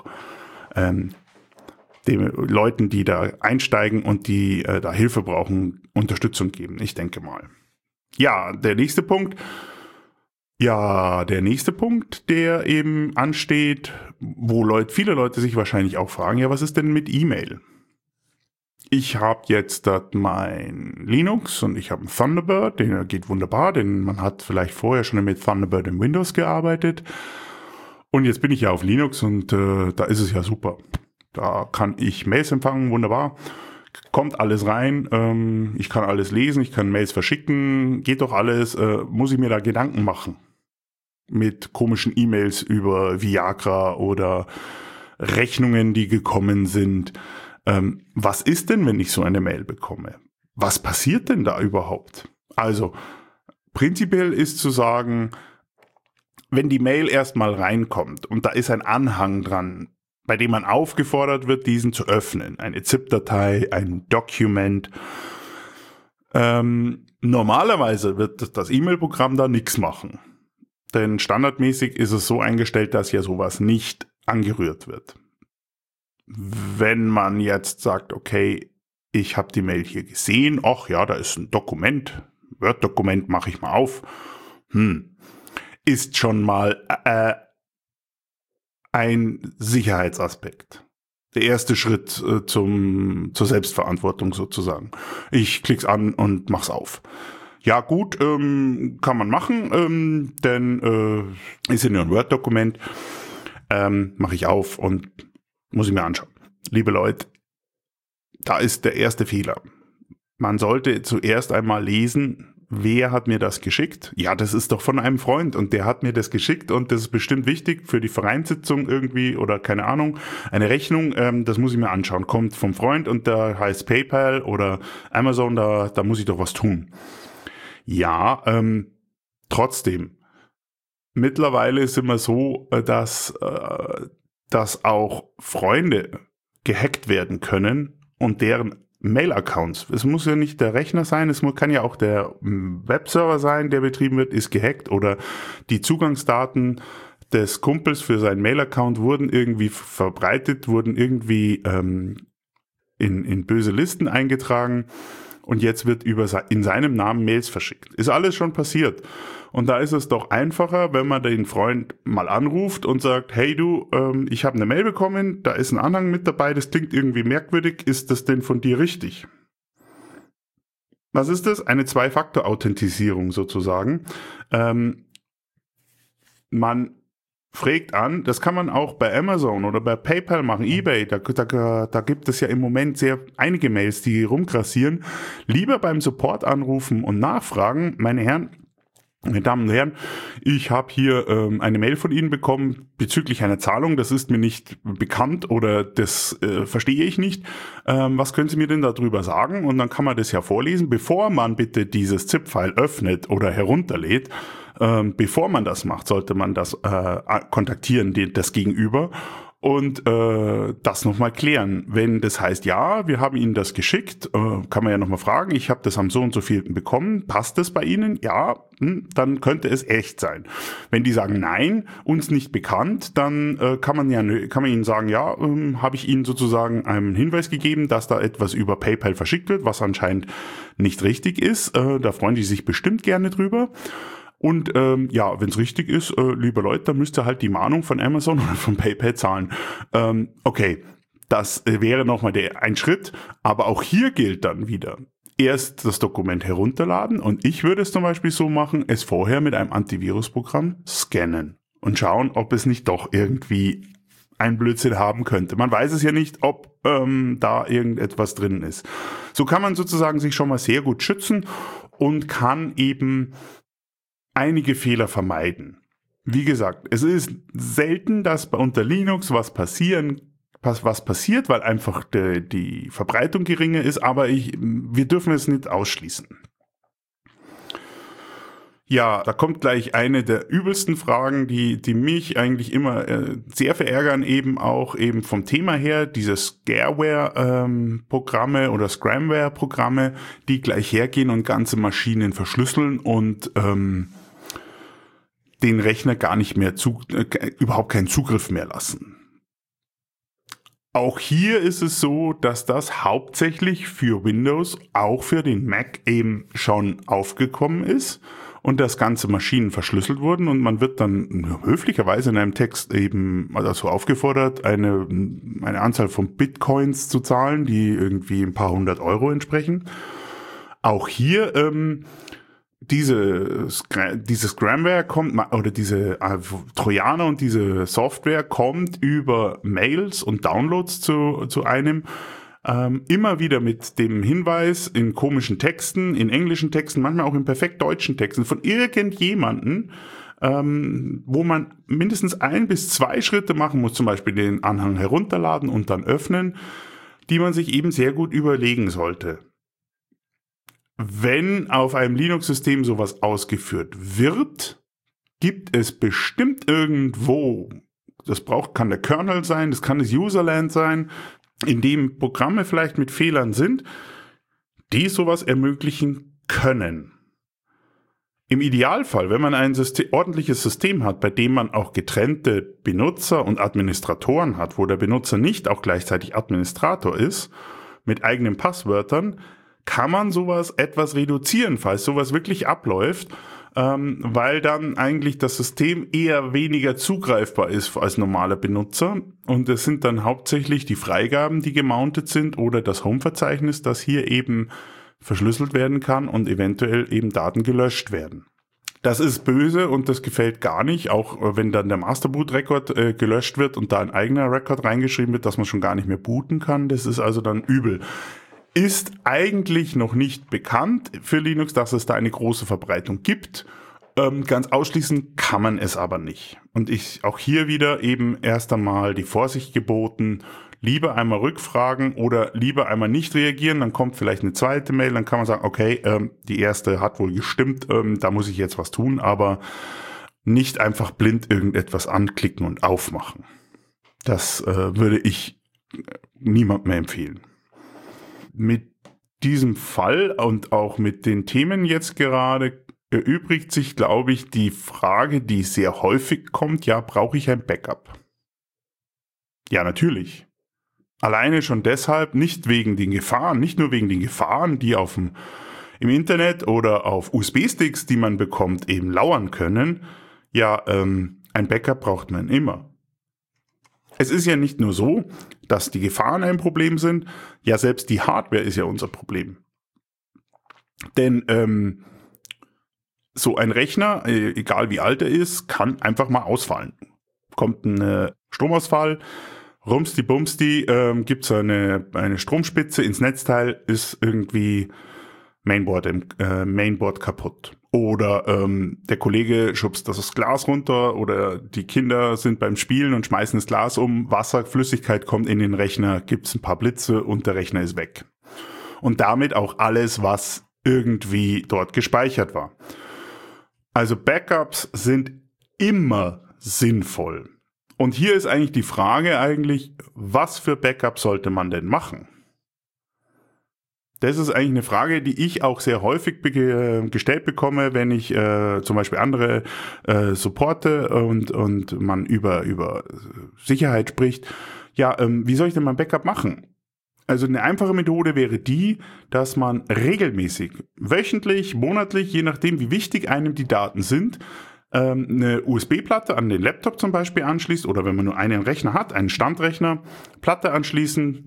den Leuten, die da einsteigen und die da Hilfe brauchen, Unterstützung geben. Ich denke mal. Ja, der nächste Punkt, der eben ansteht, wo viele Leute sich wahrscheinlich auch fragen, ja, was ist denn mit E-Mail? Ich habe jetzt mein Linux und ich habe einen Thunderbird, der geht wunderbar, denn man hat vielleicht vorher schon mit Thunderbird in Windows gearbeitet. Und jetzt bin ich ja auf Linux und da ist es ja super. Da kann ich Mails empfangen, wunderbar. Kommt alles rein, ich kann alles lesen, ich kann Mails verschicken, geht doch alles. Muss ich mir da Gedanken machen? Mit komischen E-Mails über Viagra oder Rechnungen, die gekommen sind. Was ist denn, wenn ich so eine Mail bekomme? Was passiert denn da überhaupt? Also, prinzipiell ist zu sagen, wenn die Mail erstmal reinkommt und da ist ein Anhang dran, bei dem man aufgefordert wird, diesen zu öffnen. Eine ZIP-Datei, ein Document. Normalerweise wird das E-Mail-Programm da nichts machen. Denn standardmäßig ist es so eingestellt, dass ja sowas nicht angerührt wird. Wenn man jetzt sagt, okay, ich habe die Mail hier gesehen, ach ja, da ist ein Dokument, Word-Dokument, mache ich mal auf, ist schon mal ein Sicherheitsaspekt. Der erste Schritt zur Selbstverantwortung sozusagen. Ich klick's an und mach's auf. Ja gut, kann man machen, denn ist ja nur ein Word-Dokument. Mache ich auf und muss ich mir anschauen. Liebe Leute, da ist der erste Fehler. Man sollte zuerst einmal lesen, wer hat mir das geschickt? Ja, das ist doch von einem Freund und der hat mir das geschickt und das ist bestimmt wichtig für die Vereinssitzung irgendwie oder keine Ahnung, eine Rechnung, das muss ich mir anschauen. Kommt vom Freund und da heißt PayPal oder Amazon, da muss ich doch was tun. Ja, trotzdem. Mittlerweile ist immer so, dass auch Freunde gehackt werden können und deren Mail-Accounts. Es muss ja nicht der Rechner sein, kann ja auch der Webserver sein, der betrieben wird, ist gehackt oder die Zugangsdaten des Kumpels für seinen Mail-Account wurden irgendwie verbreitet, wurden irgendwie in böse Listen eingetragen und jetzt wird in seinem Namen Mails verschickt. Ist alles schon passiert. Und da ist es doch einfacher, wenn man den Freund mal anruft und sagt, hey du, ich habe eine Mail bekommen, da ist ein Anhang mit dabei, das klingt irgendwie merkwürdig, ist das denn von dir richtig? Was ist das? Eine Zwei-Faktor-Authentisierung sozusagen. Man fragt an, das kann man auch bei Amazon oder bei PayPal machen, eBay, da gibt es ja im Moment einige Mails, die rumgrassieren. Lieber beim Support anrufen und nachfragen, meine Damen und Herren, ich habe hier eine Mail von Ihnen bekommen bezüglich einer Zahlung, das ist mir nicht bekannt oder das verstehe ich nicht. Was können Sie mir denn darüber sagen? Und dann kann man das ja vorlesen, bevor man bitte dieses ZIP-File öffnet oder herunterlädt. Bevor man das macht, sollte man das kontaktieren, das Gegenüber, und das nochmal klären. Wenn das heißt, ja, wir haben Ihnen das geschickt, kann man ja nochmal fragen, ich habe das am so und so vielten bekommen, passt das bei Ihnen? Ja, dann könnte es echt sein. Wenn die sagen, nein, uns nicht bekannt, dann kann man Ihnen sagen, ja, habe ich Ihnen sozusagen einen Hinweis gegeben, dass da etwas über PayPal verschickt wird, was anscheinend nicht richtig ist. Da freuen die sich bestimmt gerne drüber. Und ja, wenn es richtig ist, liebe Leute, dann müsst ihr halt die Mahnung von Amazon oder von PayPal zahlen. Okay, das wäre nochmal ein Schritt, aber auch hier gilt dann wieder, erst das Dokument herunterladen und ich würde es zum Beispiel so machen, es vorher mit einem Antivirusprogramm scannen und schauen, ob es nicht doch irgendwie ein Blödsinn haben könnte. Man weiß es ja nicht, ob da irgendetwas drin ist. So kann man sozusagen sich schon mal sehr gut schützen und kann eben einige Fehler vermeiden. Wie gesagt, es ist selten, dass unter Linux was passiert, weil einfach die Verbreitung geringer ist, aber wir dürfen es nicht ausschließen. Ja, da kommt gleich eine der übelsten Fragen, die mich eigentlich immer sehr verärgern, eben vom Thema her, diese Scareware-Programme oder Scramware-Programme, die gleich hergehen und ganze Maschinen verschlüsseln und den Rechner gar nicht mehr überhaupt keinen Zugriff mehr lassen. Auch hier ist es so, dass das hauptsächlich für Windows, auch für den Mac eben schon aufgekommen ist und dass ganze Maschinen verschlüsselt wurden und man wird dann höflicherweise in einem Text eben dazu aufgefordert, eine Anzahl von Bitcoins zu zahlen, die irgendwie ein paar hundert Euro entsprechen. Auch hier dieses Scramware kommt, oder diese Trojaner und diese Software kommt über Mails und Downloads zu einem, immer wieder mit dem Hinweis in komischen Texten, in englischen Texten, manchmal auch in perfekt deutschen Texten von irgendjemanden, wo man mindestens 1 bis 2 Schritte machen muss, zum Beispiel den Anhang herunterladen und dann öffnen, die man sich eben sehr gut überlegen sollte. Wenn auf einem Linux-System sowas ausgeführt wird, gibt es bestimmt irgendwo, kann der Kernel sein, das kann das Userland sein, in dem Programme vielleicht mit Fehlern sind, die sowas ermöglichen können. Im Idealfall, wenn man ein ordentliches System hat, bei dem man auch getrennte Benutzer und Administratoren hat, wo der Benutzer nicht auch gleichzeitig Administrator ist, mit eigenen Passwörtern, kann man sowas etwas reduzieren, falls sowas wirklich abläuft, weil dann eigentlich das System eher weniger zugreifbar ist als normaler Benutzer. Und es sind dann hauptsächlich die Freigaben, die gemountet sind oder das Home-Verzeichnis, das hier eben verschlüsselt werden kann und eventuell eben Daten gelöscht werden. Das ist böse und das gefällt gar nicht, auch wenn dann der Masterboot-Record gelöscht wird und da ein eigener Record reingeschrieben wird, dass man schon gar nicht mehr booten kann. Das ist also dann übel. Ist eigentlich noch nicht bekannt für Linux, dass es da eine große Verbreitung gibt. Ganz ausschließen kann man es aber nicht. Und auch hier wieder eben erst einmal die Vorsicht geboten, lieber einmal rückfragen oder lieber einmal nicht reagieren, dann kommt vielleicht eine zweite Mail, dann kann man sagen, okay, die erste hat wohl gestimmt, da muss ich jetzt was tun, aber nicht einfach blind irgendetwas anklicken und aufmachen. Das würde ich niemandem mehr empfehlen. Mit diesem Fall und auch mit den Themen jetzt gerade erübrigt sich, glaube ich, die Frage, die sehr häufig kommt, ja, brauche ich ein Backup? Ja, natürlich. Alleine schon deshalb, nicht nur wegen den Gefahren, die im Internet oder auf USB-Sticks, die man bekommt, eben lauern können. Ja, ein Backup braucht man immer. Es ist ja nicht nur so, dass die Gefahren ein Problem sind, ja, selbst die Hardware ist ja unser Problem. Denn so ein Rechner, egal wie alt er ist, kann einfach mal ausfallen. Kommt ein Stromausfall, rumsti-bumsti, gibt es eine Stromspitze ins Netzteil, ist irgendwie Mainboard kaputt. Oder der Kollege schubst das Glas runter oder die Kinder sind beim Spielen und schmeißen das Glas um, Flüssigkeit kommt in den Rechner, gibt's ein paar Blitze und der Rechner ist weg. Und damit auch alles, was irgendwie dort gespeichert war. Also Backups sind immer sinnvoll. Und hier ist eigentlich die Frage was für Backup sollte man denn machen? Das ist eigentlich eine Frage, die ich auch sehr häufig gestellt bekomme, wenn ich zum Beispiel andere supporte und man über Sicherheit spricht. Ja, wie soll ich denn mein Backup machen? Also eine einfache Methode wäre die, dass man regelmäßig, wöchentlich, monatlich, je nachdem wie wichtig einem die Daten sind, eine USB-Platte an den Laptop zum Beispiel anschließt oder wenn man nur einen Rechner hat, einen Standrechner, Platte anschließen,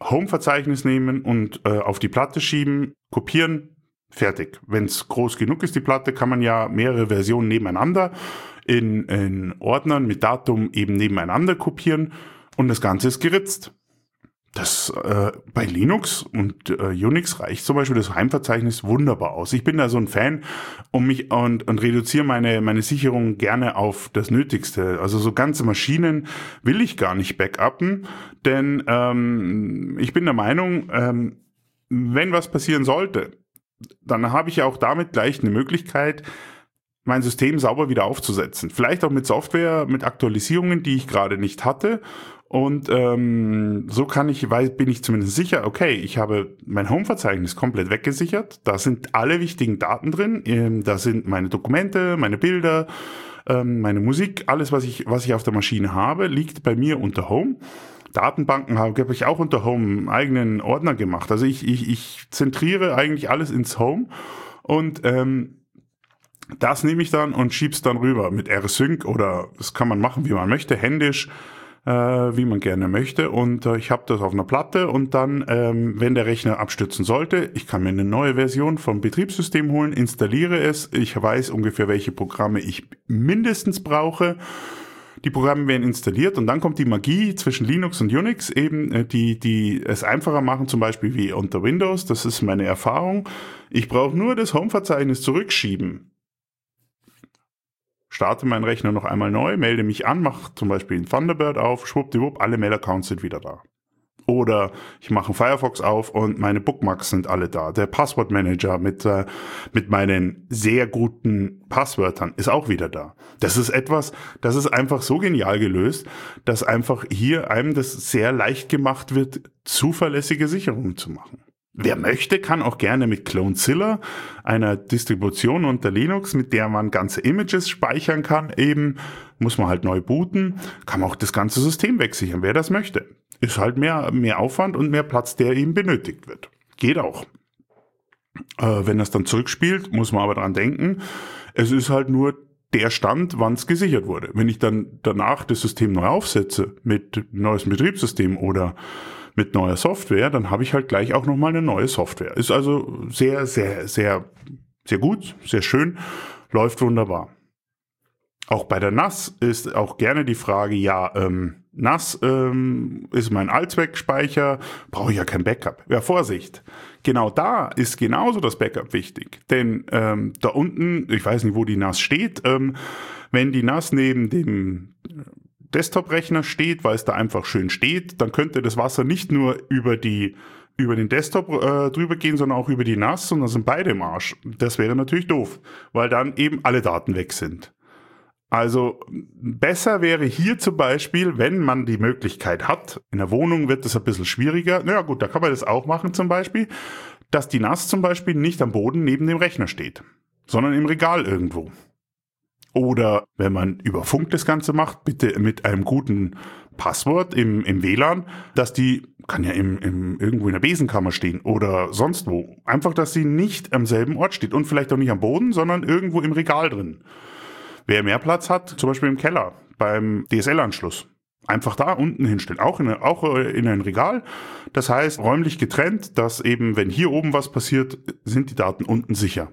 Home-Verzeichnis nehmen und auf die Platte schieben, kopieren, fertig. Wenn es groß genug ist, die Platte, kann man ja mehrere Versionen nebeneinander in Ordnern mit Datum eben nebeneinander kopieren und das Ganze ist geritzt. Das bei Linux und Unix reicht zum Beispiel das Heimverzeichnis wunderbar aus. Ich bin da so ein Fan und reduziere meine Sicherung gerne auf das Nötigste. Also so ganze Maschinen will ich gar nicht backuppen, denn ich bin der Meinung, wenn was passieren sollte, dann habe ich ja auch damit gleich eine Möglichkeit, mein System sauber wieder aufzusetzen. Vielleicht auch mit Software, mit Aktualisierungen, die ich gerade nicht hatte. Und so bin ich zumindest sicher, okay, ich habe mein Home-Verzeichnis komplett weggesichert. Da sind alle wichtigen Daten drin. Da sind meine Dokumente, meine Bilder, meine Musik, alles, was ich auf der Maschine habe, liegt bei mir unter Home. Datenbanken habe ich auch unter Home einen eigenen Ordner gemacht. Also ich zentriere eigentlich alles ins Home und das nehme ich dann und schieb's dann rüber mit rsync oder das kann man machen, wie man möchte, händisch, wie man gerne möchte. Und ich habe das auf einer Platte und dann, wenn der Rechner abstürzen sollte, ich kann mir eine neue Version vom Betriebssystem holen, installiere es. Ich weiß ungefähr, welche Programme ich mindestens brauche. Die Programme werden installiert und dann kommt die Magie zwischen Linux und Unix eben, die es einfacher machen, zum Beispiel wie unter Windows. Das ist meine Erfahrung. Ich brauche nur das Home-Verzeichnis zurückschieben. Starte meinen Rechner noch einmal neu, melde mich an, mache zum Beispiel einen Thunderbird auf, schwuppdiwupp, alle Mail-Accounts sind wieder da. Oder ich mache einen Firefox auf und meine Bookmarks sind alle da. Der Passwortmanager mit meinen sehr guten Passwörtern ist auch wieder da. Das ist einfach so genial gelöst, dass einfach hier einem das sehr leicht gemacht wird, zuverlässige Sicherungen zu machen. Wer möchte, kann auch gerne mit Clonezilla, einer Distribution unter Linux, mit der man ganze Images speichern kann, eben, muss man halt neu booten, kann man auch das ganze System wegsichern, wer das möchte. Ist halt mehr Aufwand und mehr Platz, der eben benötigt wird. Geht auch. Wenn das dann zurückspielt, muss man aber dran denken, es ist halt nur der Stand, wann es gesichert wurde. Wenn ich dann danach das System neu aufsetze, mit neues Betriebssystem oder mit neuer Software, dann habe ich halt gleich auch nochmal eine neue Software. Ist also sehr, sehr, sehr, sehr gut, sehr schön, läuft wunderbar. Auch bei der NAS ist auch gerne die Frage, NAS ist mein Allzweckspeicher, brauche ich ja kein Backup. Ja, Vorsicht, genau da ist genauso das Backup wichtig. Denn da unten, ich weiß nicht, wo die NAS steht, wenn die NAS neben dem Desktop-Rechner steht, weil es da einfach schön steht, dann könnte das Wasser nicht nur über den Desktop drüber gehen, sondern auch über die NAS und dann sind beide im Arsch. Das wäre natürlich doof, weil dann eben alle Daten weg sind. Also besser wäre hier zum Beispiel, wenn man die Möglichkeit hat, in der Wohnung wird es ein bisschen schwieriger, naja gut, da kann man das auch machen zum Beispiel, dass die NAS zum Beispiel nicht am Boden neben dem Rechner steht, sondern im Regal irgendwo. Oder wenn man über Funk das Ganze macht, bitte mit einem guten Passwort im WLAN, dass die, kann ja irgendwo in der Besenkammer stehen oder sonst wo. Einfach, dass sie nicht am selben Ort steht und vielleicht auch nicht am Boden, sondern irgendwo im Regal drin. Wer mehr Platz hat, zum Beispiel im Keller, beim DSL-Anschluss, einfach da unten hinstellen, auch in ein Regal. Das heißt, räumlich getrennt, dass eben, wenn hier oben was passiert, sind die Daten unten sicher.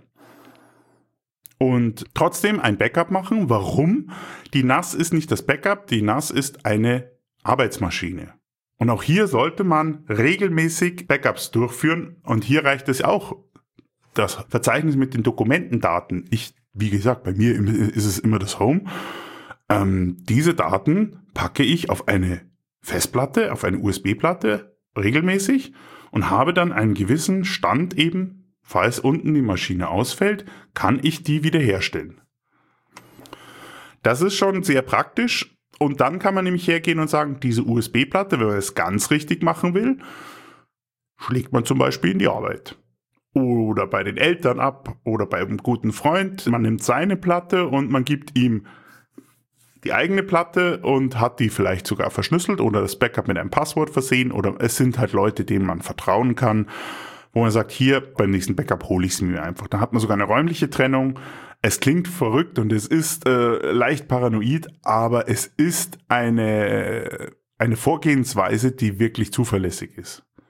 Und trotzdem ein Backup machen. Warum? Die NAS ist nicht das Backup, die NAS ist eine Arbeitsmaschine. Und auch hier sollte man regelmäßig Backups durchführen. Und hier reicht es auch, das Verzeichnis mit den Dokumentendaten. Wie gesagt, bei mir ist es immer das Home. Diese Daten packe ich auf eine Festplatte, auf eine USB-Platte regelmäßig und habe dann einen gewissen Stand eben. Falls unten die Maschine ausfällt, kann ich die wiederherstellen. Das ist schon sehr praktisch und dann kann man nämlich hergehen und sagen, diese USB-Platte, wenn man es ganz richtig machen will, schlägt man zum Beispiel in die Arbeit. Oder bei den Eltern ab oder bei einem guten Freund. Man nimmt seine Platte und man gibt ihm die eigene Platte und hat die vielleicht sogar verschlüsselt oder das Backup mit einem Passwort versehen oder es sind halt Leute, denen man vertrauen kann, wo man sagt, hier, beim nächsten Backup hole ich es mir einfach. Da hat man sogar eine räumliche Trennung. Es klingt verrückt und es ist leicht paranoid, aber es ist eine Vorgehensweise, die wirklich zuverlässig ist.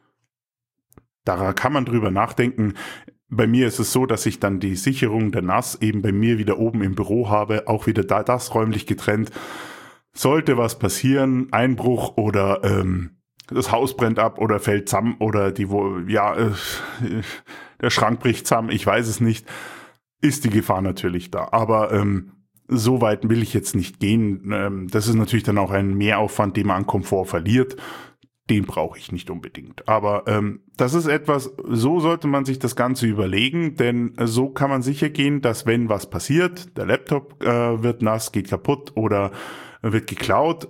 Da kann man drüber nachdenken. Bei mir ist es so, dass ich dann die Sicherung der NAS eben bei mir wieder oben im Büro habe, auch wieder das räumlich getrennt. Sollte was passieren, Einbruch oder das Haus brennt ab oder fällt zusammen oder der Schrank bricht zusammen, ich weiß es nicht, ist die Gefahr natürlich da. Aber so weit will ich jetzt nicht gehen. Das ist natürlich dann auch ein Mehraufwand, den man an Komfort verliert. Den brauche ich nicht unbedingt. Aber das ist etwas, so sollte man sich das Ganze überlegen, denn so kann man sicher gehen, dass wenn was passiert, der Laptop wird nass, geht kaputt oder wird geklaut,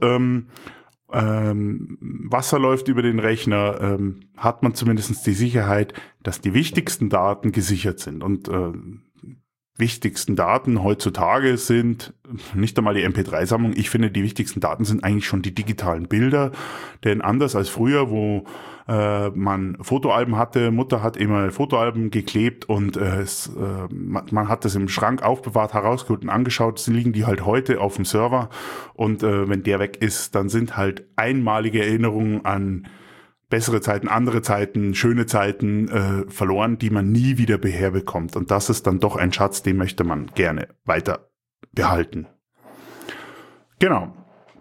Wasser läuft über den Rechner, hat man zumindest die Sicherheit, dass die wichtigsten Daten gesichert sind. Und wichtigsten Daten heutzutage sind nicht einmal die MP3-Sammlung. Ich finde, die wichtigsten Daten sind eigentlich schon die digitalen Bilder. Denn anders als früher, wo man Fotoalben hatte, Mutter hat immer Fotoalben geklebt und man hat das im Schrank aufbewahrt, herausgeholt und angeschaut, liegen die halt heute auf dem Server. Und wenn der weg ist, dann sind halt einmalige Erinnerungen an bessere Zeiten, andere Zeiten, schöne Zeiten verloren, die man nie wieder beherbekommt. Und das ist dann doch ein Schatz, den möchte man gerne weiter behalten. Genau.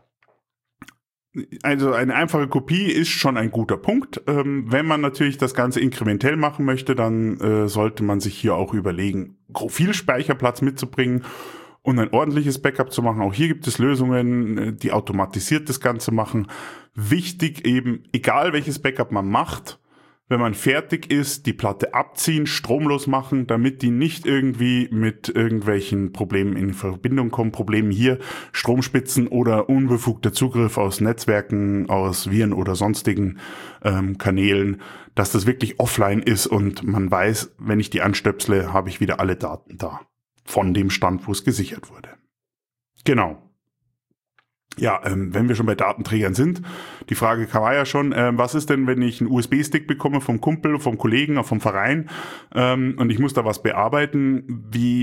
Also eine einfache Kopie ist schon ein guter Punkt. Wenn man natürlich das Ganze inkrementell machen möchte, dann sollte man sich hier auch überlegen, viel Speicherplatz mitzubringen und ein ordentliches Backup zu machen. Auch hier gibt es Lösungen, die automatisiert das Ganze machen. Wichtig eben, egal welches Backup man macht, wenn man fertig ist, die Platte abziehen, stromlos machen, damit die nicht irgendwie mit irgendwelchen Problemen in Verbindung kommen. Problemen hier, Stromspitzen oder unbefugter Zugriff aus Netzwerken, aus Viren oder sonstigen Kanälen, dass das wirklich offline ist und man weiß, wenn ich die anstöpsle, habe ich wieder alle Daten da. Von dem Stand, wo es gesichert wurde. Genau. Ja, wenn wir schon bei Datenträgern sind, die Frage kam ja schon, was ist denn, wenn ich einen USB-Stick bekomme vom Kumpel, vom Kollegen, vom Verein und ich muss da was bearbeiten,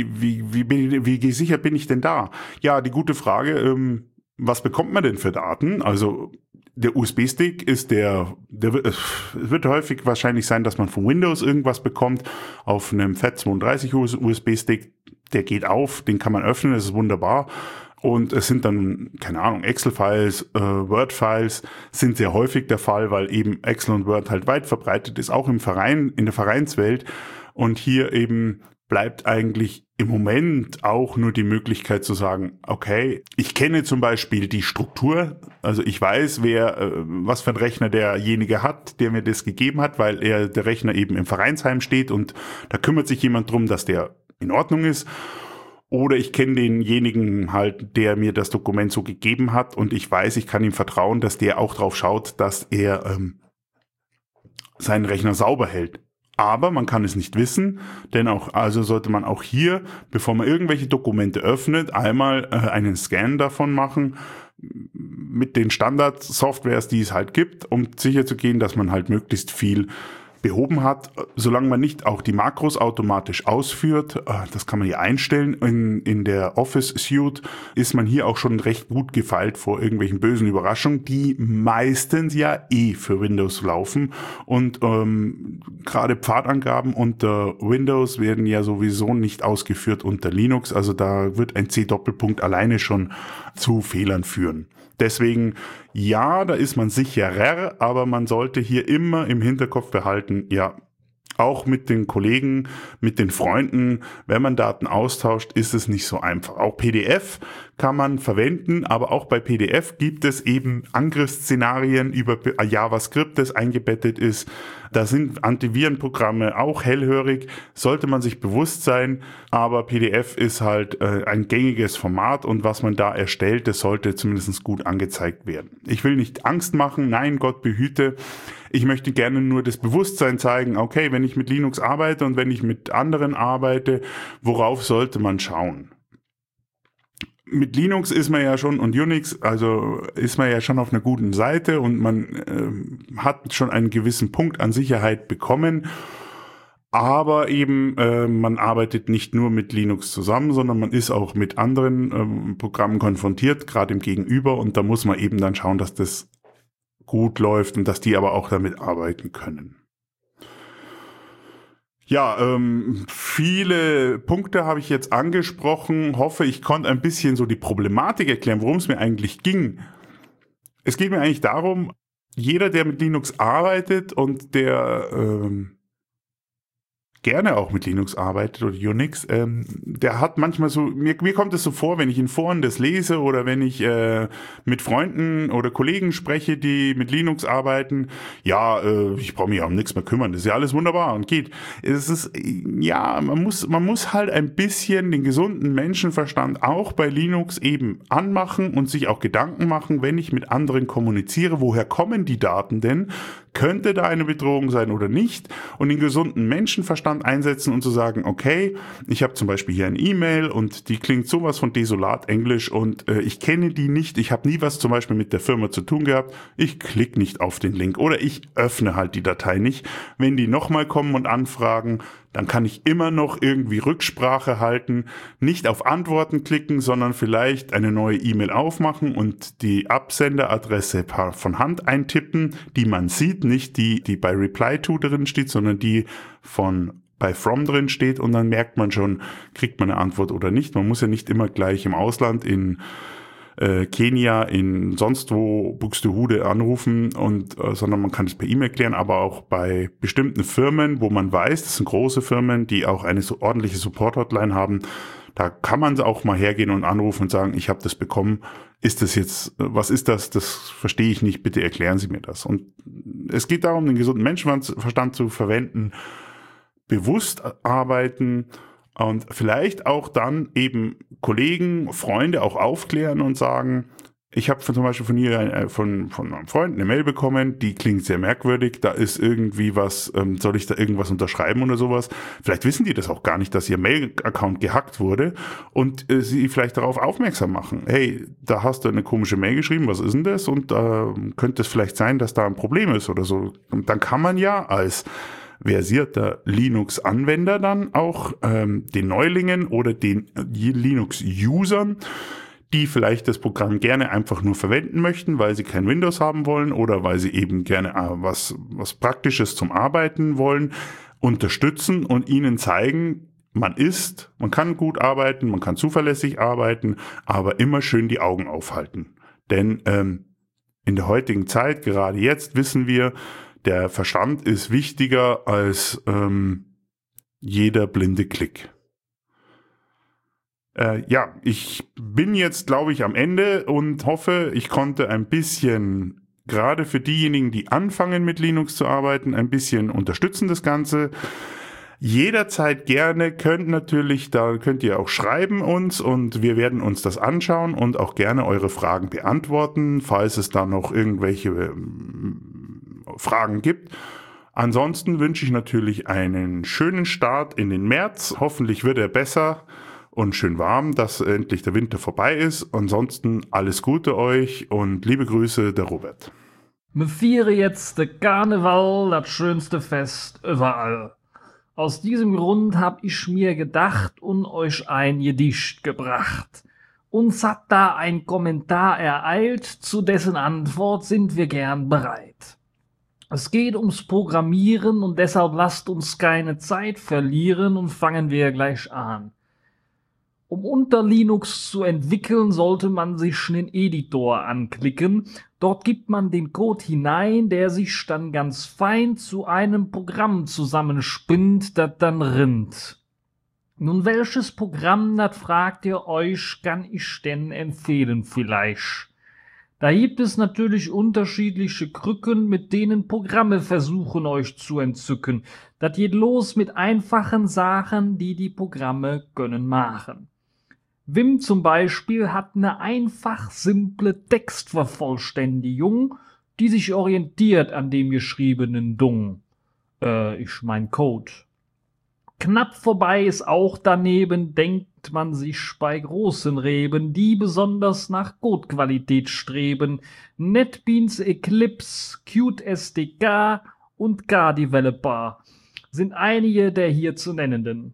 wie gesichert bin ich denn da? Ja, die gute Frage, was bekommt man denn für Daten? Also der USB-Stick ist es wird häufig wahrscheinlich sein, dass man von Windows irgendwas bekommt auf einem FAT32 USB-Stick, der geht auf, den kann man öffnen, das ist wunderbar. Und es sind dann, keine Ahnung, Excel-Files, Word-Files sind sehr häufig der Fall, weil eben Excel und Word halt weit verbreitet ist, auch im Verein, in der Vereinswelt. Und hier eben bleibt eigentlich im Moment auch nur die Möglichkeit zu sagen, okay, ich kenne zum Beispiel die Struktur, also ich weiß, was für ein Rechner derjenige hat, der mir das gegeben hat, weil der Rechner eben im Vereinsheim steht und da kümmert sich jemand drum, dass der in Ordnung ist. Oder ich kenne denjenigen halt, der mir das Dokument so gegeben hat und ich weiß, ich kann ihm vertrauen, dass der auch drauf schaut, dass er seinen Rechner sauber hält. Aber man kann es nicht wissen, denn also sollte man auch hier, bevor man irgendwelche Dokumente öffnet, einmal einen Scan davon machen mit den Standard-Softwares, die es halt gibt, um sicherzugehen, dass man halt möglichst viel behoben hat, solange man nicht auch die Makros automatisch ausführt. Das kann man hier einstellen. In der Office Suite ist man hier auch schon recht gut gefeilt vor irgendwelchen bösen Überraschungen, die meistens ja für Windows laufen. Und gerade Pfadangaben unter Windows werden ja sowieso nicht ausgeführt unter Linux. Also da wird ein C-Doppelpunkt alleine schon zu Fehlern führen. Deswegen, ja, da ist man sicherer, aber man sollte hier immer im Hinterkopf behalten, ja, auch mit den Kollegen, mit den Freunden, wenn man Daten austauscht, ist es nicht so einfach. Auch PDF kann man verwenden, aber auch bei PDF gibt es eben Angriffsszenarien über JavaScript, das eingebettet ist. Da sind Antivirenprogramme auch hellhörig, sollte man sich bewusst sein, aber PDF ist halt ein gängiges Format und was man da erstellt, das sollte zumindest gut angezeigt werden. Ich will nicht Angst machen, nein, Gott behüte. Ich möchte gerne nur das Bewusstsein zeigen, okay, wenn ich mit Linux arbeite und wenn ich mit anderen arbeite, worauf sollte man schauen? Mit Linux ist man ja schon und Unix, also ist man ja schon auf einer guten Seite und man hat schon einen gewissen Punkt an Sicherheit bekommen. Aber eben, man arbeitet nicht nur mit Linux zusammen, sondern man ist auch mit anderen Programmen konfrontiert, gerade im Gegenüber. Und da muss man eben dann schauen, dass das gut läuft und dass die aber auch damit arbeiten können. Ja, viele Punkte habe ich jetzt angesprochen. Hoffe, ich konnte ein bisschen so die Problematik erklären, worum es mir eigentlich ging. Es geht mir eigentlich darum, jeder, der mit Linux arbeitet und der gerne auch mit Linux arbeitet oder Unix, der hat manchmal so, mir kommt es so vor, wenn ich in Foren das lese oder wenn ich mit Freunden oder Kollegen spreche, die mit Linux arbeiten, ja, ich brauche mich um nichts mehr kümmern, das ist ja alles wunderbar und geht. Es ist, ja, man muss halt ein bisschen den gesunden Menschenverstand auch bei Linux eben anmachen und sich auch Gedanken machen, wenn ich mit anderen kommuniziere, woher kommen die Daten denn? Könnte da eine Bedrohung sein oder nicht? Und den gesunden Menschenverstand einsetzen und zu sagen, okay, ich habe zum Beispiel hier eine E-Mail und die klingt sowas von desolat Englisch und ich kenne die nicht, ich habe nie was zum Beispiel mit der Firma zu tun gehabt, ich klicke nicht auf den Link oder ich öffne halt die Datei nicht. Wenn die nochmal kommen und anfragen, dann kann ich immer noch irgendwie Rücksprache halten, nicht auf Antworten klicken, sondern vielleicht eine neue E-Mail aufmachen und die Absenderadresse von Hand eintippen, die man sieht, nicht die bei Reply to drin steht, sondern die bei From drin steht und dann merkt man schon, kriegt man eine Antwort oder nicht. Man muss ja nicht immer gleich im Ausland in Kenia, in sonst wo Buxtehude anrufen sondern man kann es per E-Mail klären, aber auch bei bestimmten Firmen, wo man weiß, das sind große Firmen, die auch eine so ordentliche Support-Hotline haben, da kann man auch mal hergehen und anrufen und sagen, ich habe das bekommen, was ist das? Das verstehe ich nicht, bitte erklären Sie mir das. Und es geht darum, den gesunden Menschenverstand zu verwenden, bewusst arbeiten und vielleicht auch dann eben Kollegen, Freunde auch aufklären und sagen, ich habe zum Beispiel von einem Freund eine Mail bekommen, die klingt sehr merkwürdig, da ist irgendwie was, soll ich da irgendwas unterschreiben oder sowas? Vielleicht wissen die das auch gar nicht, dass ihr Mail-Account gehackt wurde und sie vielleicht darauf aufmerksam machen. Hey, da hast du eine komische Mail geschrieben, was ist denn das? Und könnte es vielleicht sein, dass da ein Problem ist oder so. Und dann kann man ja als versierter Linux-Anwender dann auch den Neulingen oder den Linux-Usern, die vielleicht das Programm gerne einfach nur verwenden möchten, weil sie kein Windows haben wollen oder weil sie eben gerne was Praktisches zum Arbeiten wollen, unterstützen und ihnen zeigen, man kann gut arbeiten, man kann zuverlässig arbeiten, aber immer schön die Augen aufhalten. Denn in der heutigen Zeit, gerade jetzt, wissen wir, der Verstand ist wichtiger als jeder blinde Klick. Ich bin jetzt, glaube ich, am Ende und hoffe, ich konnte ein bisschen, gerade für diejenigen, die anfangen mit Linux zu arbeiten, ein bisschen unterstützen das Ganze. Jederzeit gerne, da könnt ihr auch schreiben uns und wir werden uns das anschauen und auch gerne eure Fragen beantworten, falls es da noch irgendwelche Fragen gibt. Ansonsten wünsche ich natürlich einen schönen Start in den März. Hoffentlich wird er besser und schön warm, dass endlich der Winter vorbei ist. Ansonsten alles Gute euch und liebe Grüße, der Robert. Wir feiern jetzt der Karneval, das schönste Fest überall. Aus diesem Grund hab ich mir gedacht und euch ein Gedicht gebracht. Uns hat da ein Kommentar ereilt, zu dessen Antwort sind wir gern bereit. Es geht ums Programmieren und deshalb lasst uns keine Zeit verlieren und fangen wir gleich an. Um unter Linux zu entwickeln, sollte man sich einen Editor anklicken. Dort gibt man den Code hinein, der sich dann ganz fein zu einem Programm zusammenspinnt, das dann rinnt. Nun, welches Programm, das fragt ihr euch, kann ich denn empfehlen vielleicht? Da gibt es natürlich unterschiedliche Krücken, mit denen Programme versuchen euch zu entzücken. Das geht los mit einfachen Sachen, die Programme können machen. Vim zum Beispiel hat eine einfach simple Textvervollständigung, die sich orientiert an dem geschriebenen Dung. Code. Knapp vorbei ist auch daneben, denkt man sich bei großen Reben, die besonders nach Codequalität streben. NetBeans, Eclipse, Qt SDK und K-Developer sind einige der hier zu nennenden.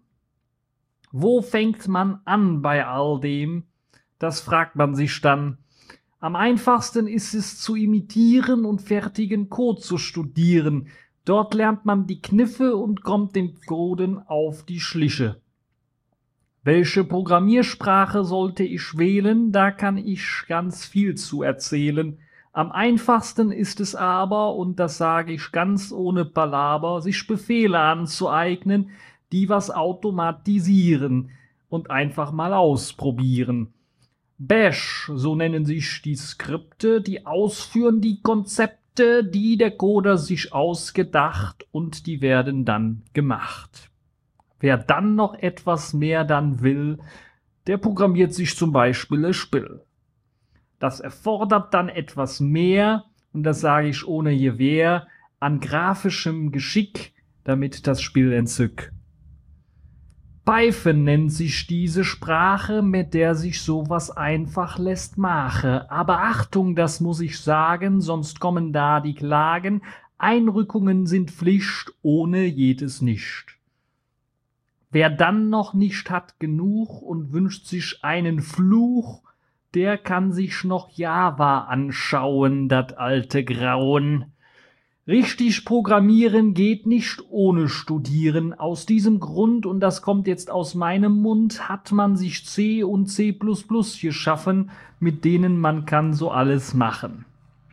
Wo fängt man an bei all dem? Das fragt man sich dann. Am einfachsten ist es zu imitieren und fertigen Code zu studieren. Dort lernt man die Kniffe und kommt dem Coden auf die Schliche. Welche Programmiersprache sollte ich wählen? Da kann ich ganz viel zu erzählen. Am einfachsten ist es aber, und das sage ich ganz ohne Palaver, sich Befehle anzueignen, die was automatisieren und einfach mal ausprobieren. Bash, so nennen sich die Skripte, die ausführen die Konzepte, die der Coder sich ausgedacht, und die werden dann gemacht. Wer dann noch etwas mehr dann will, der programmiert sich zum Beispiel ein Spiel. Das erfordert dann etwas mehr, und das sage ich ohne Gewähr, an grafischem Geschick, damit das Spiel entzückt. Python nennt sich diese Sprache, mit der sich sowas einfach lässt machen. Aber Achtung, das muss ich sagen, sonst kommen da die Klagen. Einrückungen sind Pflicht, ohne jedes nicht. Wer dann noch nicht hat genug und wünscht sich einen Fluch, der kann sich noch Java anschauen, dat alte Grauen. Richtig programmieren geht nicht ohne Studieren. Aus diesem Grund, und das kommt jetzt aus meinem Mund, hat man sich C und C++ geschaffen, mit denen man kann so alles machen.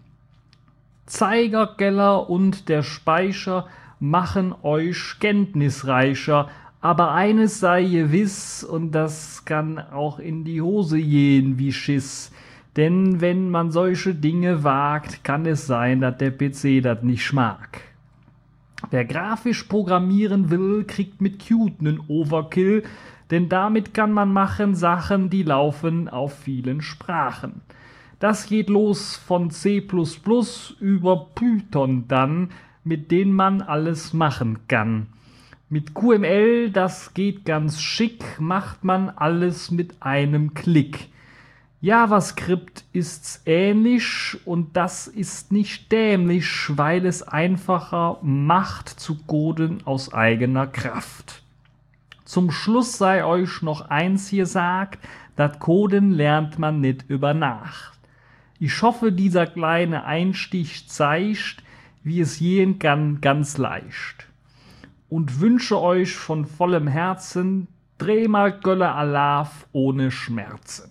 Zeigerkeller und der Speicher machen euch kenntnisreicher, aber eines sei gewiss, und das kann auch in die Hose gehen wie Schiss. Denn wenn man solche Dinge wagt, kann es sein, dass der PC das nicht mag. Wer grafisch programmieren will, kriegt mit Qt nen Overkill, denn damit kann man machen Sachen, die laufen auf vielen Sprachen. Das geht los von C++ über Python dann, mit denen man alles machen kann. Mit QML, das geht ganz schick, macht man alles mit einem Klick. JavaScript ist's ähnlich, und das ist nicht dämlich, weil es einfacher macht zu coden aus eigener Kraft. Zum Schluss sei euch noch eins gesagt, das Coden lernt man nicht über Nacht. Ich hoffe, dieser kleine Einstich zeigt, wie es gehen kann, ganz leicht. Und wünsche euch von vollem Herzen, dreh mal Gölle Alaf ohne Schmerzen.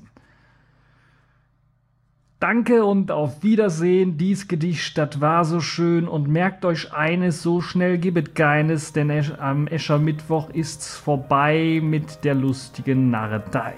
Danke und auf Wiedersehen, dies Gedicht, das war so schön, und merkt euch eines, so schnell gibt es keines, denn am Eschermittwoch ist's vorbei mit der lustigen Narretei.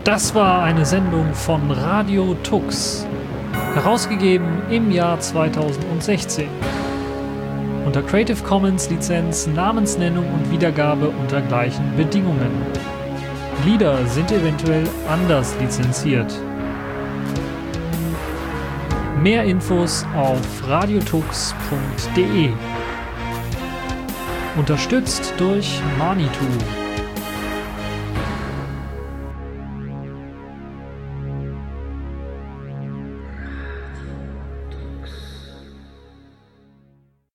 Das war eine Sendung von Radio Tux, herausgegeben im Jahr 2016. Unter Creative Commons Lizenz, Namensnennung und Wiedergabe unter gleichen Bedingungen. Lieder sind eventuell anders lizenziert. Mehr Infos auf radiotux.de. Unterstützt durch Manitou.